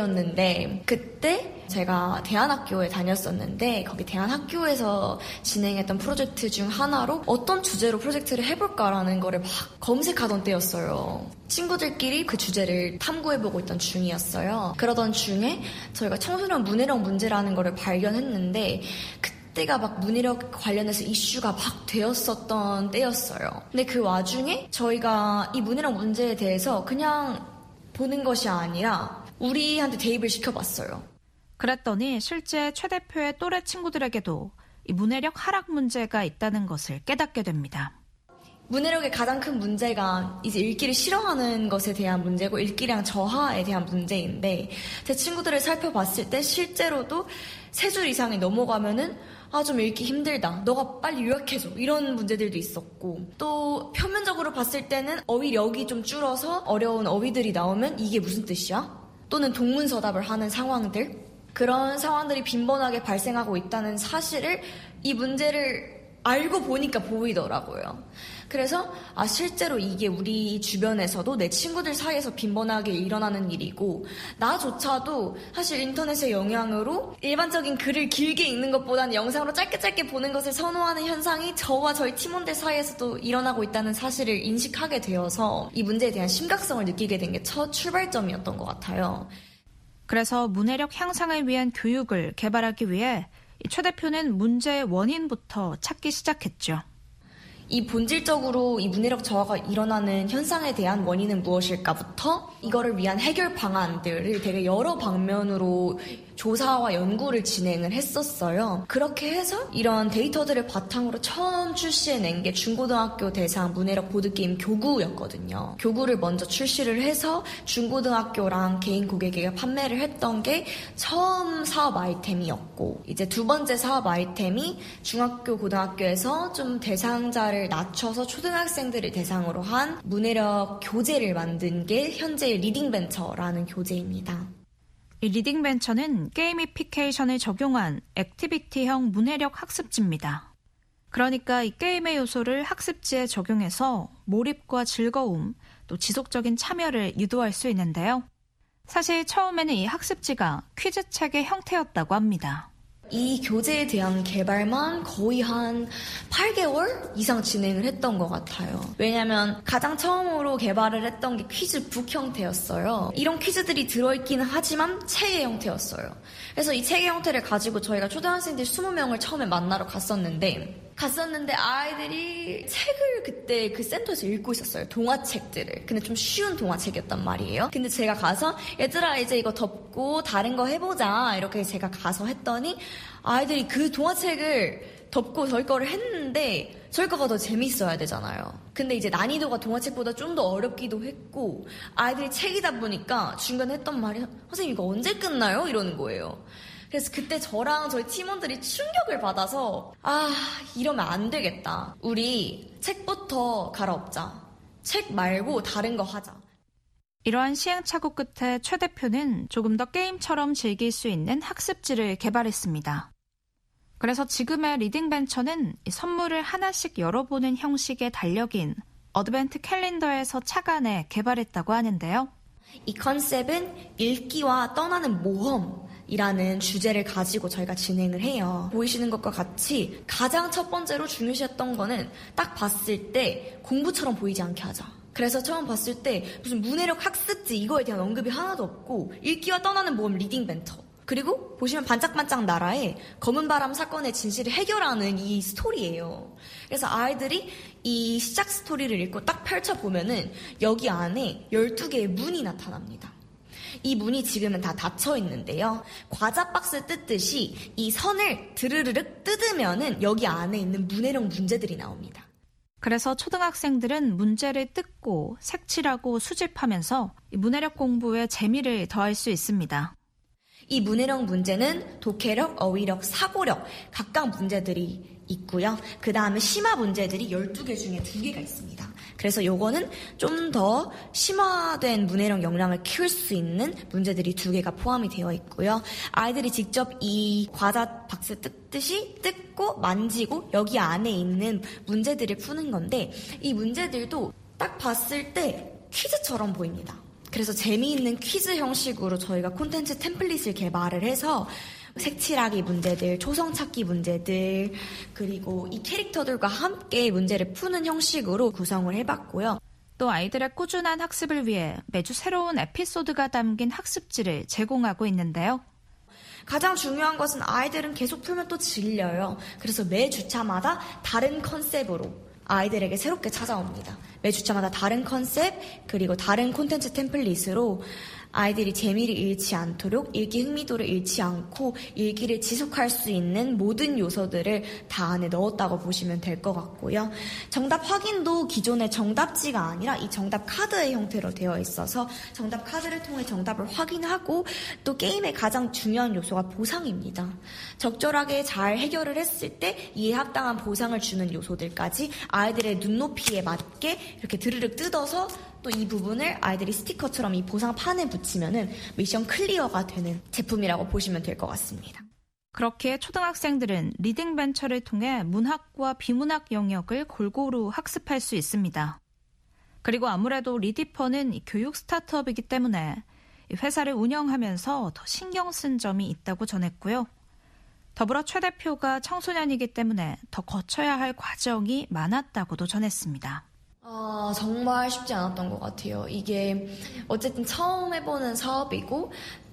G: 나이대였는데 그때 제가 대안학교에 다녔었는데 거기 대안학교에서 진행했던 프로젝트 중 하나로 어떤 주제로 프로젝트를 해볼까라는 거를 막 검색하던 때였어요. 친구들끼리 그 주제를 탐구해보고 있던 중이었어요. 그러던 중에 저희가 청소년 문해력 문제라는 거를 발견했는데 그 때가 막 문해력 관련해서 이슈가 막 되었었던 때였어요. 근데 그 와중에 저희가 이 문해력 문제에 대해서 그냥 보는 것이 아니라 우리한테 대입을 시켜봤어요.
I: 그랬더니 실제 최 대표의 또래 친구들에게도 이 문해력 하락 문제가 있다는 것을 깨닫게 됩니다.
G: 문해력의 가장 큰 문제가 이제 읽기를 싫어하는 것에 대한 문제고 읽기량 저하에 대한 문제인데 제 친구들을 살펴봤을 때 실제로도 세 줄 이상이 넘어가면은 아, 좀 읽기 힘들다. 너가 빨리 요약해줘. 이런 문제들도 있었고 또 표면적으로 봤을 때는 어휘력이 좀 줄어서 어려운 어휘들이 나오면 이게 무슨 뜻이야? 또는 동문서답을 하는 상황들 그런 상황들이 빈번하게 발생하고 있다는 사실을 이 문제를 알고 보니까 보이더라고요. 그래서 아 실제로 이게 우리 주변에서도 내 친구들 사이에서 빈번하게 일어나는 일이고 나조차도 사실 인터넷의 영향으로 일반적인 글을 길게 읽는 것보다는 영상으로 짧게 짧게 보는 것을 선호하는 현상이 저와 저희 팀원들 사이에서도 일어나고 있다는 사실을 인식하게 되어서 이 문제에 대한 심각성을 느끼게 된 게 첫 출발점이었던 것 같아요.
I: 그래서 문해력 향상을 위한 교육을 개발하기 위해 최 대표는 문제의 원인부터 찾기 시작했죠.
G: 이 본질적으로 이 문해력 저하가 일어나는 현상에 대한 원인은 무엇일까부터 이거를 위한 해결 방안들을 되게 여러 방면으로 조사와 연구를 진행을 했었어요. 그렇게 해서 이런 데이터들을 바탕으로 처음 출시해낸 게 중고등학교 대상 문해력 보드게임 교구였거든요. 교구를 먼저 출시를 해서 중고등학교랑 개인 고객에게 판매를 했던 게 처음 사업 아이템이었고 이제 두 번째 사업 아이템이 중학교, 고등학교에서 좀 대상자를 낮춰서 초등학생들을 대상으로 한 문해력 교재를 만든 게 현재의 리딩벤처라는 교재입니다.
I: 이 리딩벤처는 게이미피케이션을 적용한 액티비티형 문해력 학습지입니다. 그러니까 이 게임의 요소를 학습지에 적용해서 몰입과 즐거움, 또 지속적인 참여를 유도할 수 있는데요. 사실 처음에는 이 학습지가 퀴즈책의 형태였다고 합니다.
G: 이 교재에 대한 개발만 거의 한 팔 개월 이상 진행을 했던 것 같아요. 왜냐하면 가장 처음으로 개발을 했던 게 퀴즈북 형태였어요. 이런 퀴즈들이 들어있기는 하지만 책의 형태였어요. 그래서 이 책의 형태를 가지고 저희가 초등학생들 이십 명을 처음에 만나러 갔었는데 갔었는데 아이들이 책을 그때 그 센터에서 읽고 있었어요. 동화책들을. 근데 좀 쉬운 동화책이었단 말이에요. 근데 제가 가서 얘들아 이제 이거 덮고 다른 거 해보자 이렇게 제가 가서 했더니 아이들이 그 동화책을 덮고 저희 거를 했는데 저희 거가 더 재밌어야 되잖아요. 근데 이제 난이도가 동화책보다 좀 더 어렵기도 했고 아이들이 책이다 보니까 중간에 했던 말이 선생님 이거 언제 끝나요? 이러는 거예요. 그래서 그때 저랑 저희 팀원들이 충격을 받아서 아 이러면 안 되겠다. 우리 책부터 갈아엎자. 책 말고 다른 거 하자.
I: 이러한 시행착오 끝에 최 대표는 조금 더 게임처럼 즐길 수 있는 학습지를 개발했습니다. 그래서 지금의 리딩벤처는 선물을 하나씩 열어보는 형식의 달력인 어드벤트 캘린더에서 착안해 개발했다고 하는데요.
G: 이 컨셉은 읽기와 떠나는 모험이라는 주제를 가지고 저희가 진행을 해요. 보이시는 것과 같이 가장 첫 번째로 중요시했던 거는 딱 봤을 때 공부처럼 보이지 않게 하자. 그래서 처음 봤을 때 무슨 문해력 학습지 이거에 대한 언급이 하나도 없고 읽기와 떠나는 모험 리딩 벤처. 그리고 보시면 반짝반짝 나라의 검은 바람 사건의 진실을 해결하는 이 스토리예요. 그래서 아이들이 이 시작 스토리를 읽고 딱 펼쳐보면은 여기 안에 열두 개의 문이 나타납니다. 이 문이 지금은 다 닫혀 있는데요. 과자 박스 뜯듯이 이 선을 드르르륵 뜯으면은 여기 안에 있는 문해력 문제들이 나옵니다.
I: 그래서 초등학생들은 문제를 뜯고 색칠하고 수집하면서 문해력 공부에 재미를 더할 수 있습니다.
G: 이 문해력 문제는 독해력, 어휘력, 사고력 각각 문제들이 있고요. 그 다음에 심화 문제들이 열두 개 중에 두 개가 있습니다. 그래서 요거는 좀 더 심화된 문해력 역량을 키울 수 있는 문제들이 두 개가 포함이 되어 있고요. 아이들이 직접 이 과자 박스 뜯듯이 뜯고 만지고 여기 안에 있는 문제들을 푸는 건데 이 문제들도 딱 봤을 때 퀴즈처럼 보입니다. 그래서 재미있는 퀴즈 형식으로 저희가 콘텐츠 템플릿을 개발을 해서 색칠하기 문제들, 초성 찾기 문제들, 그리고 이 캐릭터들과 함께 문제를 푸는 형식으로 구성을 해봤고요.
I: 또 아이들의 꾸준한 학습을 위해 매주 새로운 에피소드가 담긴 학습지를 제공하고 있는데요.
G: 가장 중요한 것은 아이들은 계속 풀면 또 질려요. 그래서 매 주차마다 다른 컨셉으로 아이들에게 새롭게 찾아옵니다. 매 주차마다 다른 컨셉 그리고 다른 콘텐츠 템플릿으로 아이들이 재미를 잃지 않도록 읽기 흥미도를 잃지 않고 읽기를 지속할 수 있는 모든 요소들을 다 안에 넣었다고 보시면 될 것 같고요. 정답 확인도 기존의 정답지가 아니라 이 정답 카드의 형태로 되어 있어서 정답 카드를 통해 정답을 확인하고 또 게임의 가장 중요한 요소가 보상입니다. 적절하게 잘 해결을 했을 때 이에 합당한 보상을 주는 요소들까지 아이들의 눈높이에 맞게 이렇게 드르륵 뜯어서 또 이 부분을 아이들이 스티커처럼 이 보상판에 붙이면은 미션 클리어가 되는 제품이라고 보시면 될 것 같습니다.
I: 그렇게 초등학생들은 리딩 벤처를 통해 문학과 비문학 영역을 골고루 학습할 수 있습니다. 그리고 아무래도 리디퍼는 교육 스타트업이기 때문에 회사를 운영하면서 더 신경 쓴 점이 있다고 전했고요. 더불어 최 대표가 청소년이기 때문에 더 거쳐야 할 과정이 많았다고도 전했습니다.
G: 아, 정말 쉽지 않았던 것 같아요. 이게 어쨌든 처음 해보는 사업이고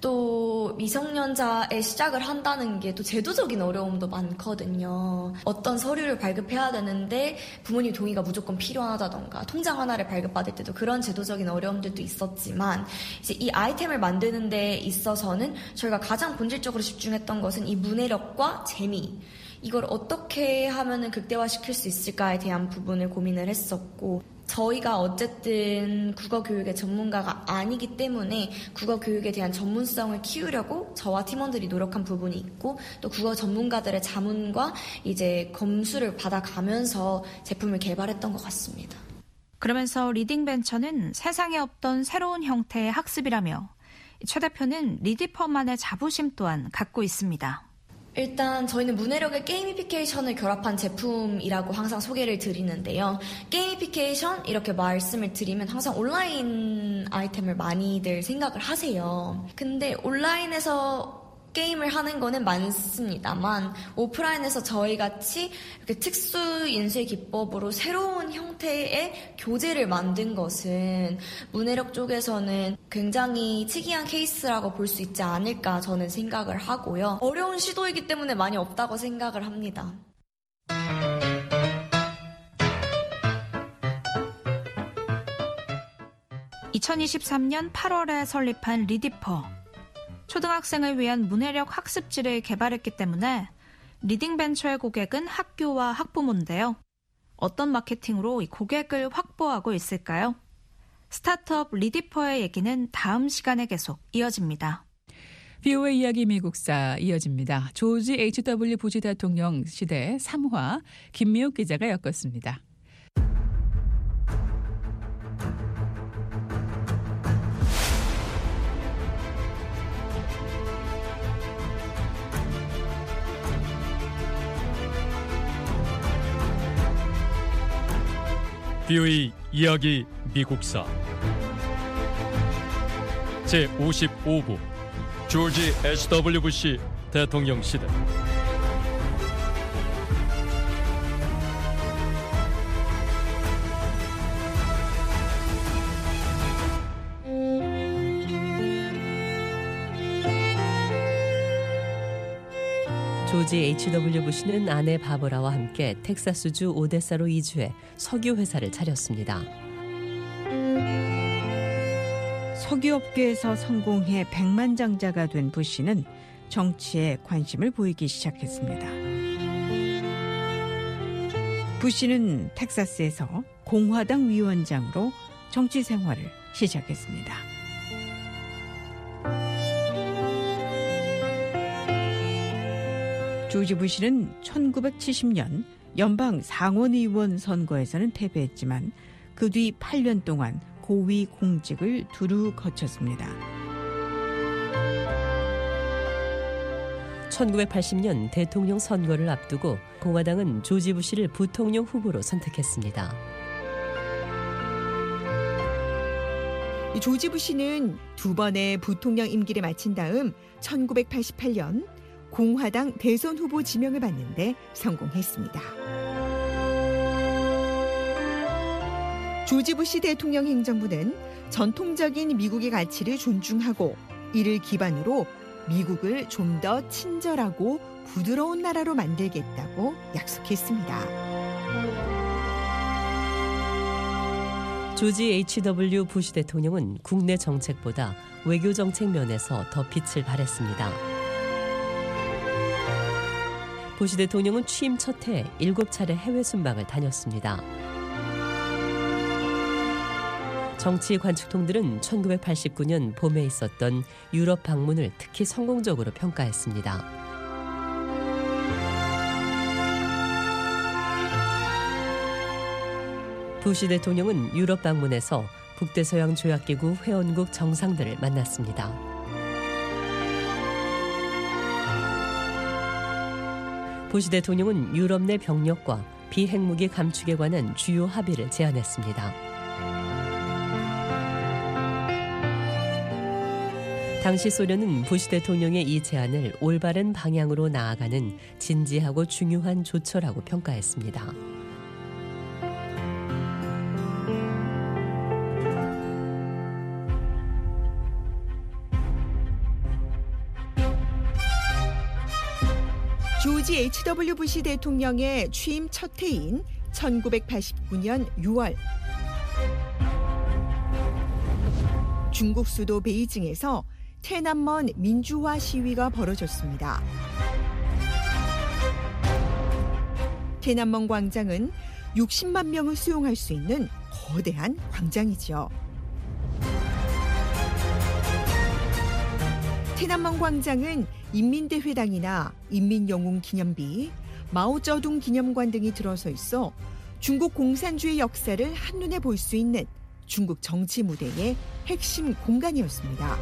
G: 또 미성년자에 시작을 한다는 게 또 제도적인 어려움도 많거든요. 어떤 서류를 발급해야 되는데 부모님 동의가 무조건 필요하다던가 통장 하나를 발급받을 때도 그런 제도적인 어려움들도 있었지만 이제 이 아이템을 만드는 데 있어서는 저희가 가장 본질적으로 집중했던 것은 이 문해력과 재미, 이걸 어떻게 하면은 극대화시킬 수 있을까에 대한 부분을 고민을 했었고, 저희가 어쨌든 국어 교육의 전문가가 아니기 때문에 국어 교육에 대한 전문성을 키우려고 저와 팀원들이 노력한 부분이 있고, 또 국어 전문가들의 자문과 이제 검수를 받아가면서 제품을 개발했던 것 같습니다.
I: 그러면서 리딩 벤처는 세상에 없던 새로운 형태의 학습이라며 최 대표는 리디퍼만의 자부심 또한 갖고 있습니다.
G: 일단 저희는 문해력의 게이미피케이션을 결합한 제품이라고 항상 소개를 드리는데요. 게이미피케이션 이렇게 말씀을 드리면 항상 온라인 아이템을 많이들 생각을 하세요. 근데 온라인에서 게임을 하는 거는 많습니다만 오프라인에서 저희같이 이렇게 특수 인쇄 기법으로 새로운 형태의 교재를 만든 것은 문해력 쪽에서는 굉장히 특이한 케이스라고 볼 수 있지 않을까 저는 생각을 하고요. 어려운 시도이기 때문에 많이 없다고 생각을 합니다.
I: 이천이십삼 년 팔월에 설립한 리디퍼. 초등학생을 위한 문해력 학습지를 개발했기 때문에 리딩 벤처의 고객은 학교와 학부모인데요. 어떤 마케팅으로 이 고객을 확보하고 있을까요? 스타트업 리디퍼의 얘기는 다음 시간에 계속 이어집니다.
D: 비오에이 이야기 미국사 이어집니다. 조지 에이치 더블유 부시 대통령 시대 삼 화 김미옥 기자가 엮었습니다.
K: 비오에이 이야기 미국사 제오십오 부 조지 에이치 더블유 부시 대통령 시대.
L: 조지 에이치 더블유 부시는 아내 바버라와 함께 텍사스주 오데사로 이주해 석유 회사를 차렸습니다.
M: 석유업계에서 성공해 백만장자가 된 부시는 정치에 관심을 보이기 시작했습니다. 부시는 텍사스에서 공화당 위원장으로 정치 생활을 시작했습니다. 조지 부시는 천구백칠십 년 연방 상원의원 선거에서는 패배했지만 그 뒤 팔 년 동안 고위 공직을 두루 거쳤습니다.
L: 천구백팔십 년 대통령 선거를 앞두고 공화당은 조지 부시를 부통령 후보로 선택했습니다.
F: 이 조지 부시는 두 번의 부통령 임기를 마친 다음 천구백팔십팔 년 공화당 대선 후보 지명을 받는데 성공했습니다. 조지 부시 대통령 행정부는 전통적인 미국의 가치를 존중하고 이를 기반으로 미국을 좀 더 친절하고 부드러운 나라로 만들겠다고 약속했습니다.
L: 조지 에이치 더블유 부시 대통령은 국내 정책보다 외교 정책 면에서 더 빛을 발했습니다. 부시 대통령은 취임 첫 해 일곱 차례 해외 순방을 다녔습니다. 정치 관측통들은 천구백팔십구 년 봄에 있었던 유럽 방문을 특히 성공적으로 평가했습니다. 부시 대통령은 유럽 방문에서 북대서양 조약기구 회원국 정상들을 만났습니다. 부시 대통령은 유럽 내 병력과 비핵무기 감축에 관한 주요 합의를 제안했습니다. 당시 소련은 부시 대통령의 이 제안을 올바른 방향으로 나아가는 진지하고 중요한 조처라고 평가했습니다.
F: 조지 에이치 더블유 부시 대통령의 취임 첫 해인 천구백팔십구 년 유월 중국 수도 베이징에서 테난먼 민주화 시위가 벌어졌습니다. 테난먼 광장은 육십만 명을 수용할 수 있는 거대한 광장이죠. 테난먼 광장은 인민대회당이나 인민영웅기념비, 마오쩌둥 기념관 등이 들어서 있어 중국 공산주의 역사를 한눈에 볼 수 있는 중국 정치 무대의 핵심 공간이었습니다.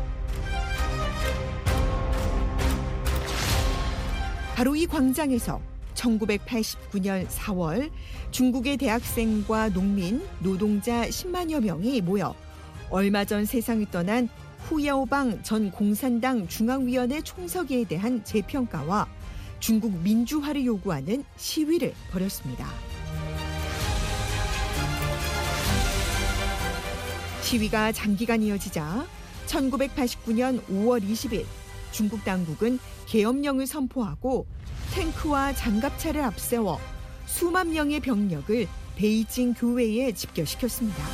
F: 바로 이 광장에서 천구백팔십구 년 사월 중국의 대학생과 농민, 노동자 십만여 명이 모여 얼마 전 세상을 떠난 후야오방 전 공산당 중앙위원회 총서기에 대한 재평가와 중국 민주화를 요구하는 시위를 벌였습니다. 시위가 장기간 이어지자 천구백팔십구 년 오월 이십일 중국 당국은 계엄령을 선포하고 탱크와 장갑차를 앞세워 수만 명의 병력을 베이징 교외에 집결시켰습니다.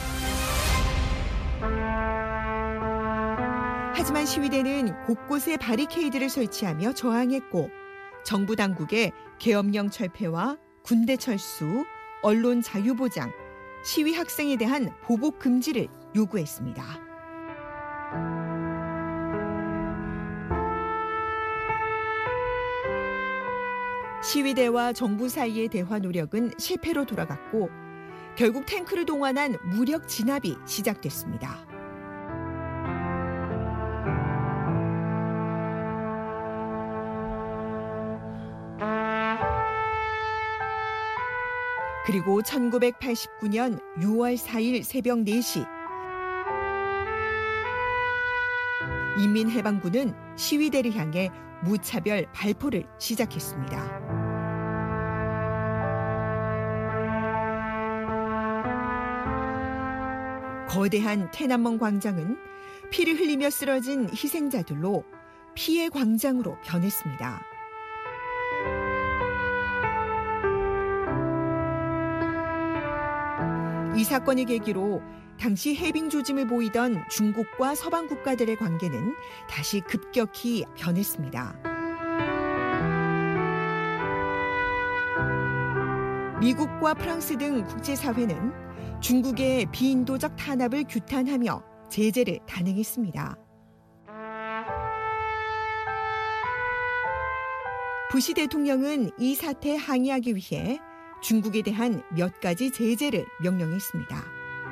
F: 하지만 시위대는 곳곳에 바리케이드를 설치하며 저항했고 정부 당국의 계엄령 철폐와 군대 철수, 언론 자유 보장, 시위 학생에 대한 보복 금지를 요구했습니다. 시위대와 정부 사이의 대화 노력은 실패로 돌아갔고 결국 탱크를 동원한 무력 진압이 시작됐습니다. 그리고 천구백팔십구 년 유월 사일 새벽 네 시 인민해방군은 시위대를 향해 무차별 발포를 시작했습니다. 거대한 테난먼 광장은 피를 흘리며 쓰러진 희생자들로 피해 광장으로 변했습니다. 이 사건의 계기로 당시 해빙 조짐을 보이던 중국과 서방 국가들의 관계는 다시 급격히 변했습니다. 미국과 프랑스 등 국제사회는 중국의 비인도적 탄압을 규탄하며 제재를 단행했습니다. 부시 대통령은 이 사태에 항의하기 위해 중국에 대한 몇 가지 제재를 명령했습니다.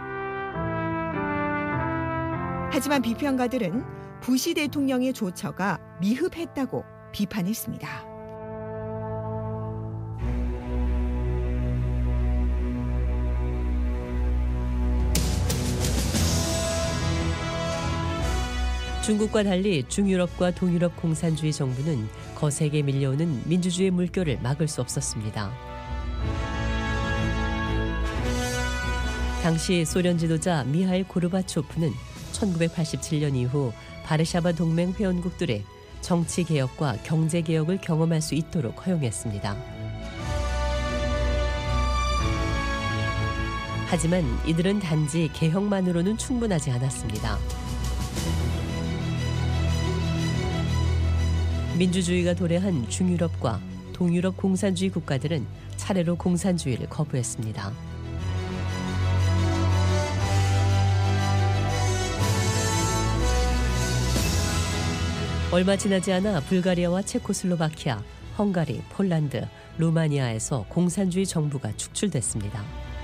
F: 하지만 비평가들은 부시 대통령의 조처가 미흡했다고 비판했습니다.
L: 중국과 달리 중유럽과 동유럽 공산주의 정부는 거세게 밀려오는 민주주의 물결을 막을 수 없었습니다. 당시 소련 지도자 미하일 고르바초프는 천구백팔십칠 년 이후 바르샤바 동맹 회원국들의 정치 개혁과 경제 개혁을 경험할 수 있도록 허용했습니다. 하지만 이들은 단지 개혁만으로는 충분하지 않았습니다. 민주주의가 도래한 중유럽과 동유럽 공산주의 국가들은 차례로 공산주의를 거부했습니다. 얼마 지나지 않아 불가리아와 체코슬로바키아, 헝가리, 폴란드, 루마니아에서 공산주의 정부가 축출됐습니다.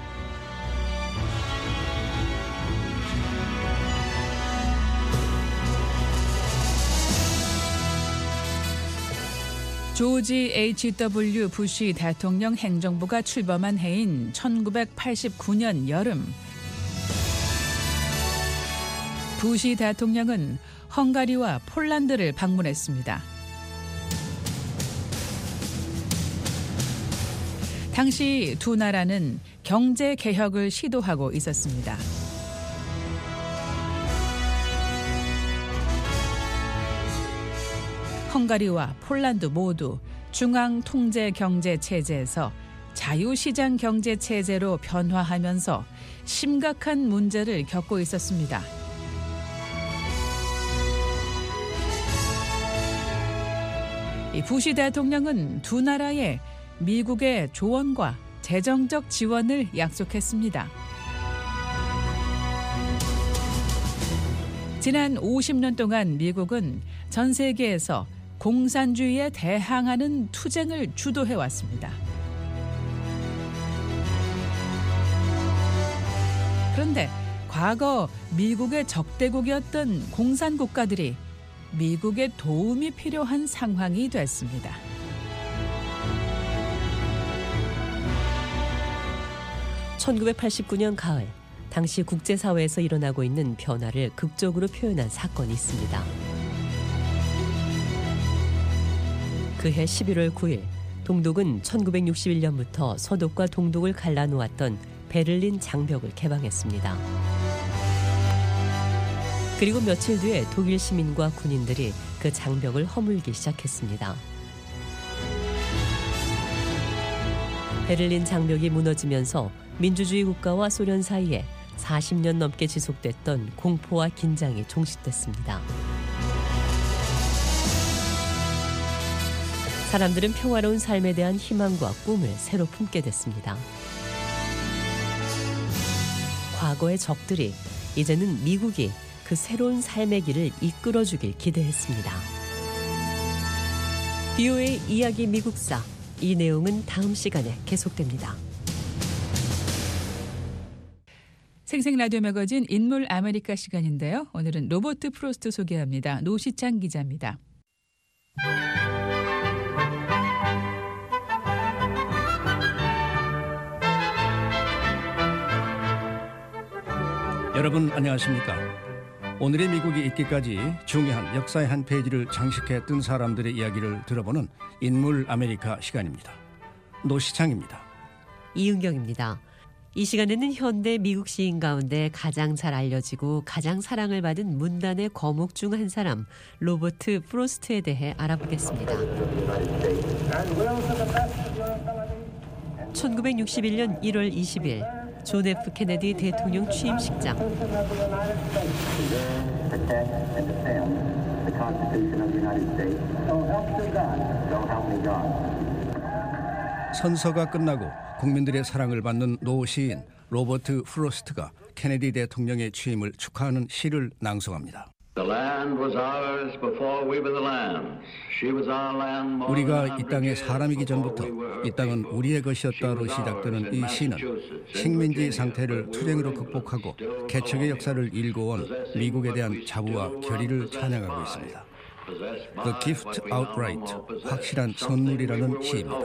D: 조지 에이치 더블유 부시 대통령 행정부가 출범한 해인 천구백팔십구 년 여름, 부시 대통령은 헝가리와 폴란드를 방문했습니다. 당시 두 나라는 경제 개혁을 시도하고 있었습니다. 헝가리와 폴란드 모두 중앙 통제 경제 체제에서 자유시장 경제 체제로 변화하면서 심각한 문제를 겪고 있었습니다. 이 부시 대통령은 두 나라에 미국의 조언과 재정적 지원을 약속했습니다. 지난 오십 년 동안 미국은 전 세계에서 공산주의에 대항하는 투쟁을 주도해왔습니다. 그런데 과거 미국의 적대국이었던 공산국가들이 미국의 도움이 필요한 상황이 됐습니다.
L: 천구백팔십구 년 가을, 당시 국제사회에서 일어나고 있는 변화를 극적으로 표현한 사건이 있습니다. 그해 십일월 구일, 동독은 천구백육십일 년부터 서독과 동독을 갈라놓았던 베를린 장벽을 개방했습니다. 그리고 며칠 뒤에 독일 시민과 군인들이 그 장벽을 허물기 시작했습니다. 베를린 장벽이 무너지면서 민주주의 국가와 소련 사이에 사십 년 넘게 지속됐던 공포와 긴장이 종식됐습니다. 사람들은 평화로운 삶에 대한 희망과 꿈을 새로 품게 됐습니다. 과거의 적들이 이제는 미국이 그 새로운 삶의 길을 이끌어주길 기대했습니다. 비오에이 이야기 미국사, 이 내용은 다음 시간에 계속됩니다.
D: 생생라디오 매거진 인물 아메리카 시간인데요. 오늘은 로버트 프로스트 소개합니다. 노시창 기자입니다.
C: 여러분 안녕하십니까? 오늘의 미국이 있기까지 중요한 역사의 한 페이지를 장식했던 사람들의 이야기를 들어보는 인물 아메리카 시간입니다. 노시창입니다.
L: 이은경입니다. 이 시간에는 현대 미국 시인 가운데 가장 잘 알려지고 가장 사랑을 받은 문단의 거목 중 한 사람, 로버트 프로스트에 대해 알아보겠습니다. 천구백육십일 년 일월 이십일, 존 에프 케네디 대통령 취임식장.
C: 선서가 끝나고 국민들의 사랑을 받는 노 시인 로버트 프로스트가 케네디 대통령의 취임을 축하하는 시를 낭송합니다. 우리가 이 땅의 사람이기 전부터 이 땅은 우리의 것이었다로 시작되는 이 시는 식민지 상태를 투쟁으로 극복하고 개척의 역사를 일궈온 미국에 대한 자부와 결의를 찬양하고 있습니다. The gift outright, 확실한 선물이라는 시입니다.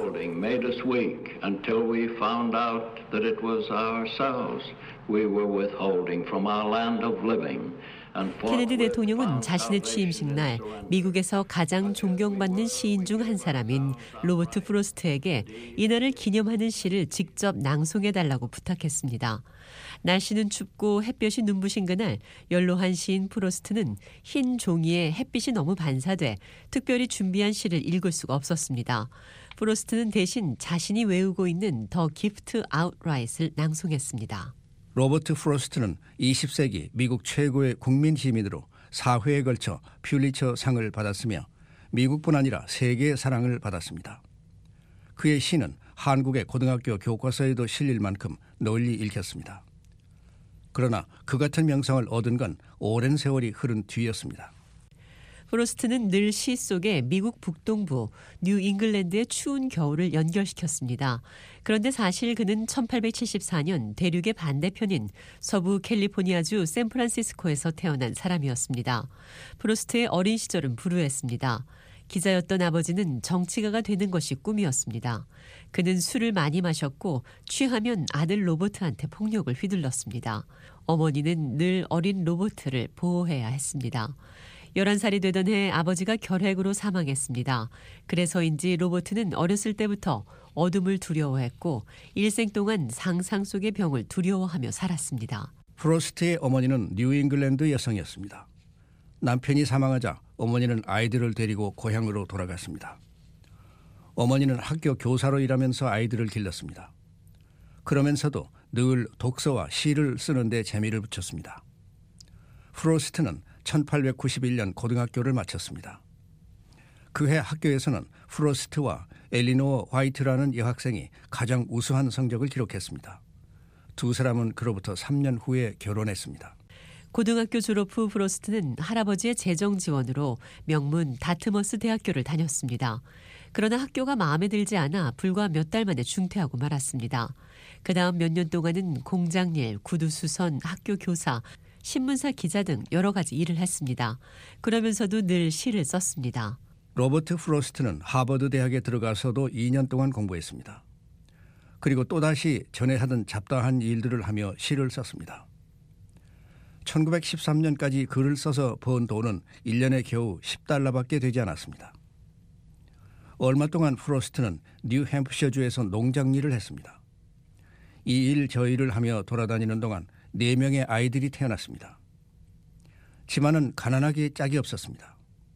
L: 케네디 대통령은 자신의 취임식 날 미국에서 가장 존경받는 시인 중 한 사람인 로버트 프로스트에게 이날을 기념하는 시를 직접 낭송해달라고 부탁했습니다. 날씨는 춥고 햇볕이 눈부신 그날 연로한 시인 프로스트는 흰 종이에 햇빛이 너무 반사돼 특별히 준비한 시를 읽을 수가 없었습니다. 프로스트는 대신 자신이 외우고 있는 더 기프트 아웃라이트를 낭송했습니다.
C: 로버트 프로스트는 이십 세기 미국 최고의 국민 시민으로 사 회에 걸쳐 퓰리처 상을 받았으며 미국뿐 아니라 세계의 사랑을 받았습니다. 그의 시는 한국의 고등학교 교과서에도 실릴 만큼 널리 읽혔습니다. 그러나 그 같은 명성을 얻은 건 오랜 세월이 흐른 뒤였습니다.
L: 프로스트는 늘 시 속에 미국 북동부 뉴 잉글랜드의 추운 겨울을 연결시켰습니다. 그런데 사실 그는 천팔백칠십사 년 대륙의 반대편인 서부 캘리포니아주 샌프란시스코에서 태어난 사람이었습니다. 프로스트의 어린 시절은 불우했습니다. 기자였던 아버지는 정치가가 되는 것이 꿈이었습니다. 그는 술을 많이 마셨고 취하면 아들 로버트한테 폭력을 휘둘렀습니다. 어머니는 늘 어린 로버트를 보호해야 했습니다. 열한 살이 되던 해 아버지가 결핵으로 사망했습니다. 그래서인지 로버트는 어렸을 때부터 어둠을 두려워했고 일생 동안 상상 속의 병을 두려워하며 살았습니다.
C: 프로스트의 어머니는 뉴잉글랜드 여성이었습니다. 남편이 사망하자 어머니는 아이들을 데리고 고향으로 돌아갔습니다. 어머니는 학교 교사로 일하면서 아이들을 길렀습니다. 그러면서도 늘 독서와 시를 쓰는 데 재미를 붙였습니다. 프로스트는 천팔백구십일 년 고등학교를 마쳤습니다. 그해 학교에서는 프로스트와 엘리노어 화이트라는 여학생이 가장 우수한 성적을 기록했습니다. 두 사람은 그로부터 삼 년 후에 결혼했습니다.
L: 고등학교 졸업 후 프로스트는 할아버지의 재정 지원으로 명문 다트머스 대학교를 다녔습니다. 그러나 학교가 마음에 들지 않아 불과 몇 달 만에 중퇴하고 말았습니다. 그 다음 몇 년 동안은 공장일, 구두수선, 학교 교사, 신문사 기자 등 여러 가지 일을 했습니다. 그러면서도 늘 시를 썼습니다.
C: 로버트 프로스트는 하버드 대학에 들어가서도 이 년 동안 공부했습니다. 그리고 또다시 전에 하던 잡다한 일들을 하며 시를 썼습니다. 천구백십삼 년까지 글을 써서 번 돈은 일 년에 겨우 십 달러밖에 되지 않았습니다. 얼마 동안 프로스트는 뉴햄프셔주에서 농장 일을 했습니다. 이 일 저 일을 하며 돌아다니는 동안 네 명의 아이들이 태어났습니다. 집안은 가난하기 짝이 없었습니다.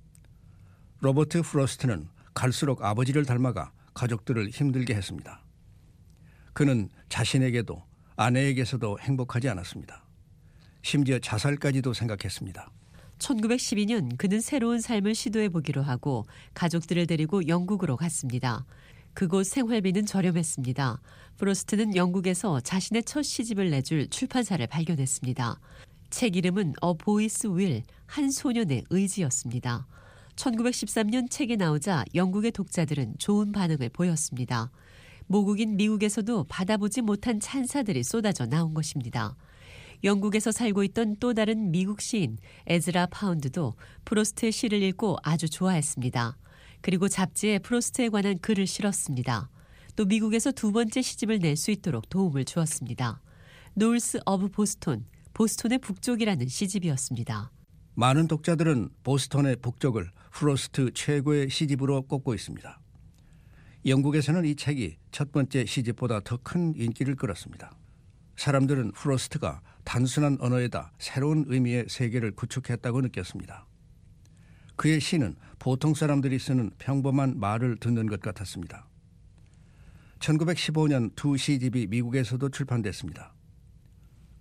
C: 로버트 프로스트는 갈수록 아버지를 닮아가 가족들을 힘들게 했습니다. 그는 자신에게도 아내에게서도 행복하지 않았습니다. 심지어 자살까지도 생각했습니다.
L: 천구백십이 년 그는 새로운 삶을 시도해보기로 하고 가족들을 데리고 영국으로 갔습니다. 그곳 생활비는 저렴했습니다. 프로스트는 영국에서 자신의 첫 시집을 내줄 출판사를 발견했습니다. 책 이름은 A Boy's Will, 한 소년의 의지였습니다. 천구백십삼 년 책이 나오자 영국의 독자들은 좋은 반응을 보였습니다. 모국인 미국에서도 받아보지 못한 찬사들이 쏟아져 나온 것입니다. 영국에서 살고 있던 또 다른 미국 시인 에즈라 파운드도 프로스트의 시를 읽고 아주 좋아했습니다. 그리고 잡지에 프로스트에 관한 글을 실었습니다. 또 미국에서 두 번째 시집을 낼 수 있도록 도움을 주었습니다. 노스 오브 보스톤, 보스톤의 북쪽이라는 시집이었습니다.
C: 많은 독자들은 보스톤의 북쪽을 프로스트 최고의 시집으로 꼽고 있습니다. 영국에서는 이 책이 첫 번째 시집보다 더 큰 인기를 끌었습니다. 사람들은 프로스트가 단순한 언어에다 새로운 의미의 세계를 구축했다고 느꼈습니다. 그의 시는 보통 사람들이 쓰는 평범한 말을 듣는 것 같았습니다. 천구백십오 년 두 시집이 미국에서도 출판됐습니다.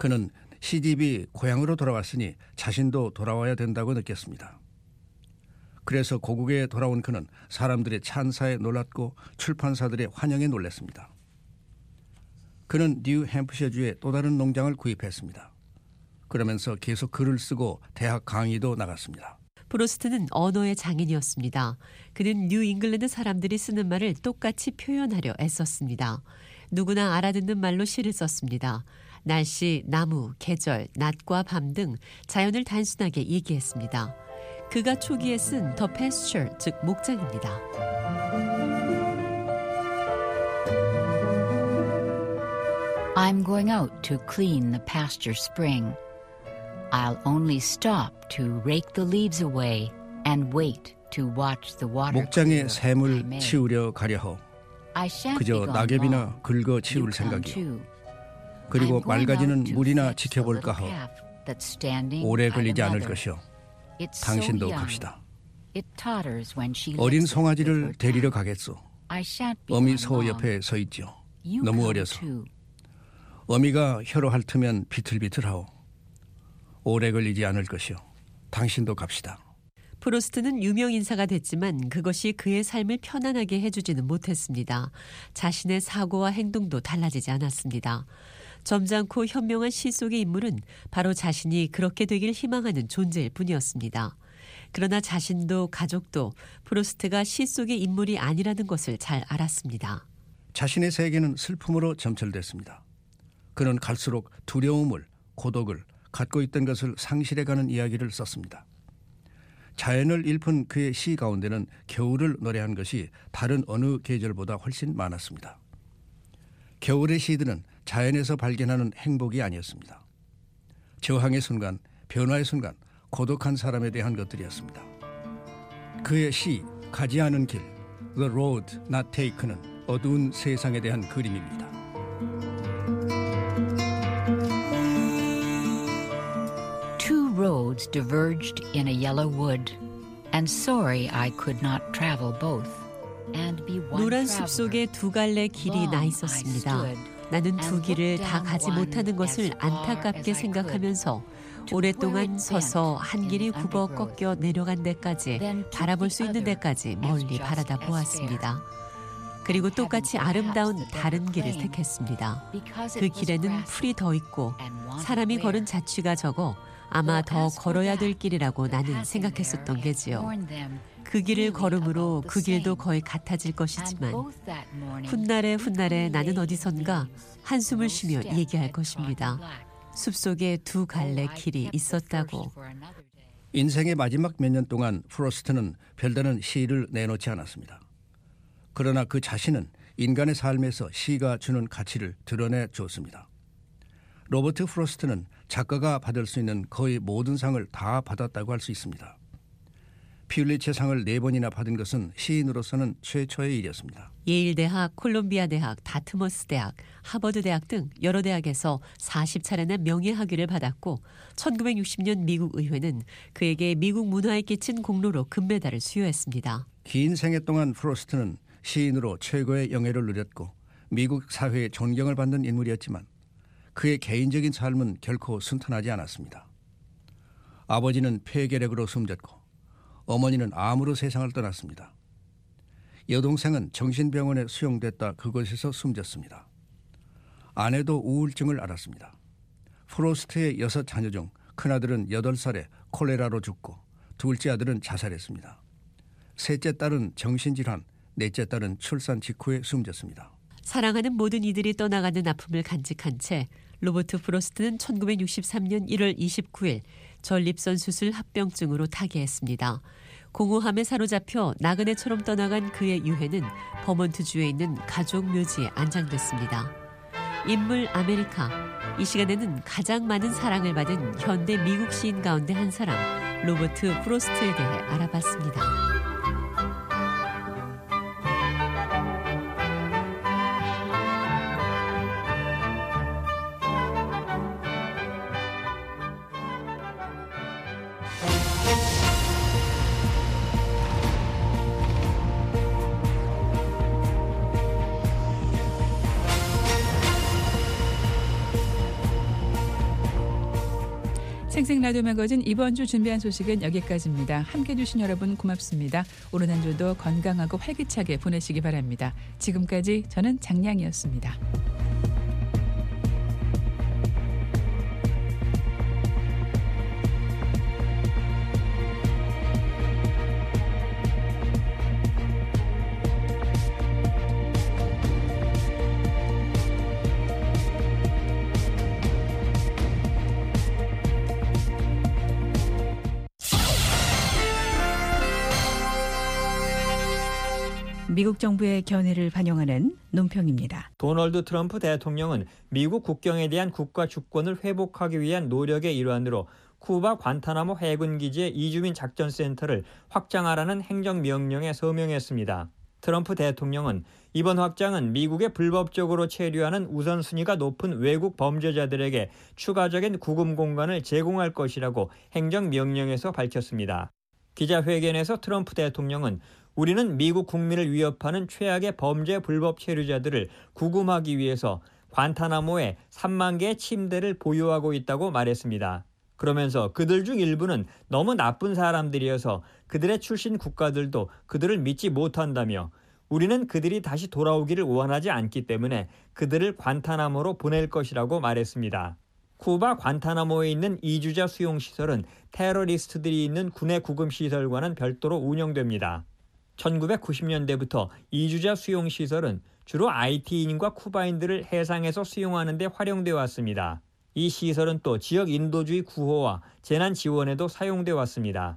C: 그는 시집이 고향으로 돌아왔으니 자신도 돌아와야 된다고 느꼈습니다. 그래서 고국에 돌아온 그는 사람들의 찬사에 놀랐고 출판사들의 환영에 놀랐습니다. 그는 뉴햄프셔주의 또 다른 농장을 구입했습니다. 그러면서 계속 글을 쓰고 대학 강의도 나갔습니다.
L: 프로스트는 언어의 장인이었습니다. 그는 뉴잉글랜드 사람들이 쓰는 말을 똑같이 표현하려 애썼습니다. 누구나 알아듣는 말로 시를 썼습니다. 날씨, 나무, 계절, 낮과 밤 등 자연을 단순하게 얘기했습니다. 그가 초기에 쓴 The Pasture, 즉 목장입니다.
N: I'm going out to clean the pasture spring. I'll only stop to rake the leaves away and wait to watch the water.
C: 목장의 샘을 치우려 가려호. 그저 낙엽이나 긁어 치울 생각이요. 그리고 맑아지는 물이나 지켜볼까 하오. 오래 걸리지 않을 것이요. 당신도 갑시다. 어린 송아지를 데리러 가겠소. 어미 소 옆에 서 있죠. 너무 어려서. 어미가 혀로 핥으면 비틀비틀하오. 오래 걸리지 않을 것이요. 당신도 갑시다.
L: 프로스트는 유명 인사가 됐지만 그것이 그의 삶을 편안하게 해주지는 못했습니다. 자신의 사고와 행동도 달라지지 않았습니다. 점잖고 현명한 시 속의 인물은 바로 자신이 그렇게 되길 희망하는 존재일 뿐이었습니다. 그러나 자신도 가족도 프로스트가 시 속의 인물이 아니라는 것을 잘 알았습니다.
C: 자신의 세계는 슬픔으로 점철됐습니다. 그는 갈수록 두려움을, 고독을, 갖고 있던 것을 상실해가는 이야기를 썼습니다. 자연을 읊은 그의 시 가운데는 겨울을 노래한 것이 다른 어느 계절보다 훨씬 많았습니다. 겨울의 시들은 자연에서 발견하는 행복이 아니었습니다. 저항의 순간, 변화의 순간, 고독한 사람에 대한 것들이었습니다. 그의 시, 가지 않은 길, The Road Not Taken은 어두운 세상에 대한 그림입니다.
N: Two roads diverged in a yellow wood, and sorry I could not travel both. And be one
L: 노란 숲 속에 두 갈래 길이 나 있었습니다. 나는 두 길을 다 가지 못하는 것을 안타깝게 생각하면서 오랫동안 서서 한 길이 굽어 꺾여 내려간 데까지 바라볼 수 있는 데까지 멀리 바라다 보았습니다. 그리고 똑같이 아름다운 다른 길을 택했습니다. 그 길에는 풀이 더 있고 사람이 걸은 자취가 적어 아마 더 걸어야 될 길이라고 나는 생각했었던 게지요. 그 길을 걸음으로 그 길도 거의 같아질 것이지만 훗날에 훗날에 나는 어디선가 한숨을 쉬며 얘기할 것입니다. 숲속에 두 갈래 길이 있었다고.
C: 인생의 마지막 몇 년 동안 프로스트는 별다른 시를 내놓지 않았습니다. 그러나 그 자신은 인간의 삶에서 시가 주는 가치를 드러내 주었습니다. 로버트 프로스트는 작가가 받을 수 있는 거의 모든 상을 다 받았다고 할 수 있습니다. 퓰리처 상을 네 번이나 받은 것은 시인으로서는 최초의 일이었습니다.
L: 예일 대학, 콜롬비아 대학, 다트머스 대학, 하버드 대학 등 여러 대학에서 사십 차례나 명예학위를 받았고 천구백육십 년 미국 의회는 그에게 미국 문화에 끼친 공로로 금메달을 수여했습니다.
C: 긴 생애 동안 프로스트는 시인으로 최고의 영예를 누렸고 미국 사회에 존경을 받는 인물이었지만 그의 개인적인 삶은 결코 순탄하지 않았습니다. 아버지는 폐결핵으로 숨졌고 어머니는 암으로 세상을 떠났습니다. 여동생은 정신병원에 수용됐다 그곳에서 숨졌습니다. 아내도 우울증을 앓았습니다. 프로스트의 여섯 자녀 중 큰아들은 여덟 살에 콜레라로 죽고 둘째 아들은 자살했습니다. 셋째 딸은 정신질환, 넷째 딸은 출산 직후에 숨졌습니다.
L: 사랑하는 모든 이들이 떠나가는 아픔을 간직한 채 로버트 프로스트는 천구백육십삼 년 일월 이십구일 전립선 수술 합병증으로 타계했습니다. 공허함에 사로잡혀 나그네처럼 떠나간 그의 유해는 버몬트주에 있는 가족 묘지에 안장됐습니다. 인물 아메리카. 이 시간에는 가장 많은 사랑을 받은 현대 미국 시인 가운데 한 사람 로버트 프로스트에 대해 알아봤습니다.
D: 인생 라디오 매거진 이번 주 준비한 소식은 여기까지입니다. 함께해 주신 여러분 고맙습니다. 오늘 한 주도 건강하고 활기차게 보내시기 바랍니다. 지금까지 저는 장량이었습니다.
M: 미국 정부의 견해를 반영하는 논평입니다.
O: 도널드 트럼프 대통령은 미국 국경에 대한 국가 주권을 회복하기 위한 노력의 일환으로 쿠바 관타나모 해군기지의 이주민 작전센터를 확장하라는 행정명령에 서명했습니다. 트럼프 대통령은 이번 확장은 미국에 불법적으로 체류하는 우선순위가 높은 외국 범죄자들에게 추가적인 구금 공간을 제공할 것이라고 행정명령에서 밝혔습니다. 기자회견에서 트럼프 대통령은 우리는 미국 국민을 위협하는 최악의 범죄 불법 체류자들을 구금하기 위해서 관타나모에 삼만 개의 침대를 보유하고 있다고 말했습니다. 그러면서 그들 중 일부는 너무 나쁜 사람들이어서 그들의 출신 국가들도 그들을 믿지 못한다며 우리는 그들이 다시 돌아오기를 원하지 않기 때문에 그들을 관타나모로 보낼 것이라고 말했습니다. 쿠바 관타나모에 있는 이주자 수용시설은 테러리스트들이 있는 군의 구금시설과는 별도로 운영됩니다. 천구백구십 년대부터 이주자 수용시설은 주로 아이티인과 쿠바인들을 해상에서 수용하는 데 활용되어 왔습니다. 이 시설은 또 지역 인도주의 구호와 재난 지원에도 사용되어 왔습니다.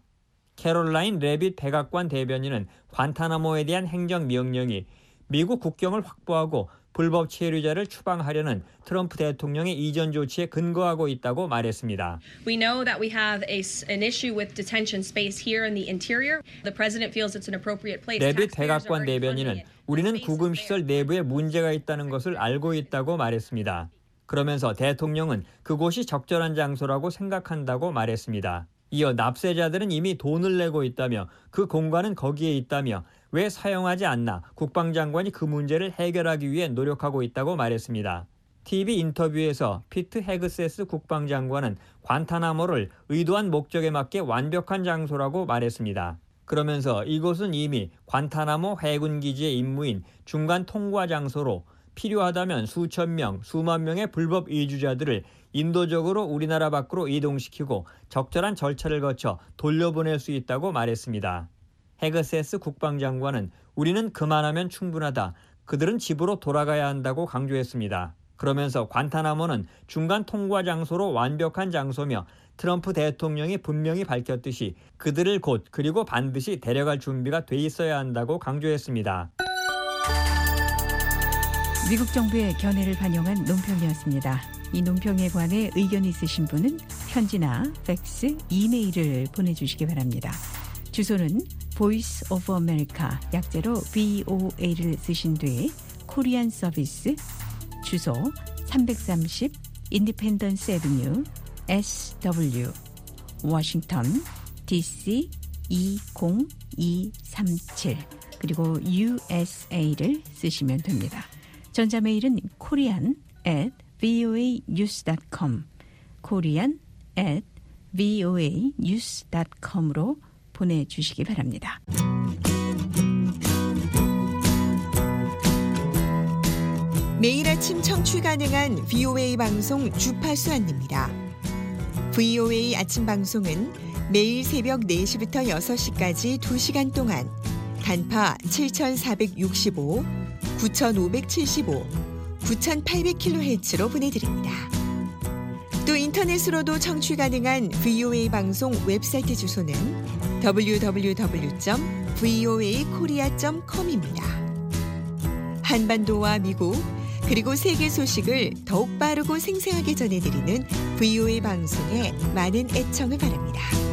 O: 캐롤라인 레빗 백악관 대변인은 관타나모에 대한 행정명령이 미국 국경을 확보하고 불법 체류자를 추방하려는 트럼프 대통령의 이전 조치에 근거하고 있다고 말했습니다.
P: We know that we have a, an issue with detention space here in the interior. The president feels it's an appropriate place.
O: 레빗 백악관 대변인은 우리는 구금시설 내부에 문제가 있다는 것을 알고 있다고 말했습니다. 그러면서 대통령은 그곳이 적절한 장소라고 생각한다고 말했습니다. 이어 납세자들은 이미 돈을 내고 있다며 그 공간은 거기에 있다며 왜 사용하지 않나 국방장관이 그 문제를 해결하기 위해 노력하고 있다고 말했습니다. 티비 인터뷰에서 피트 헤그세스 국방장관은 관타나모를 의도한 목적에 맞게 완벽한 장소라고 말했습니다. 그러면서 이곳은 이미 관타나모 해군기지의 임무인 중간 통과 장소로 필요하다면 수천 명, 수만 명의 불법 이주자들을 인도적으로 우리나라 밖으로 이동시키고 적절한 절차를 거쳐 돌려보낼 수 있다고 말했습니다. 헤그세스 국방장관은 우리는 그만하면 충분하다. 그들은 집으로 돌아가야 한다고 강조했습니다. 그러면서 관타나모는 중간 통과 장소로 완벽한 장소며 트럼프 대통령이 분명히 밝혔듯이 그들을 곧 그리고 반드시 데려갈 준비가 돼 있어야 한다고 강조했습니다.
M: 미국 정부의 견해를 반영한 논평이었습니다. 이 논평에 관해 의견이 있으신 분은 편지나 팩스, 이메일을 보내주시기 바랍니다. 주소는 Voice of America, 약제로 브이오에이를 쓰신 뒤에 코리안 서비스, 주소 삼백삼십 인디펜던스 애비뉴 에스더블유, 워싱턴 디씨 이공이삼칠, 그리고 유에스에이를 쓰시면 됩니다. 전자메일은 korean at voa news dot com, korean at voa news dot com으로 보내주시기 바랍니다.
F: 매일 아침 청취 가능한 브이오에이 방송 주파수 안내입니다. 브이오에이 아침 방송은 매일 새벽 네 시부터 여섯 시까지 두 시간 동안 단파 칠천사백육십오, 구천오백칠십오, 구천팔백 킬로헤르츠로 보내드립니다. 또 인터넷으로도 청취 가능한 브이오에이 방송 웹사이트 주소는 더블유 더블유 더블유 점 브이오에이 코리아 점 컴입니다. 한반도와 미국 그리고 세계 소식을 더욱 빠르고 생생하게 전해드리는 브이오에이 방송에 많은 애청을 바랍니다.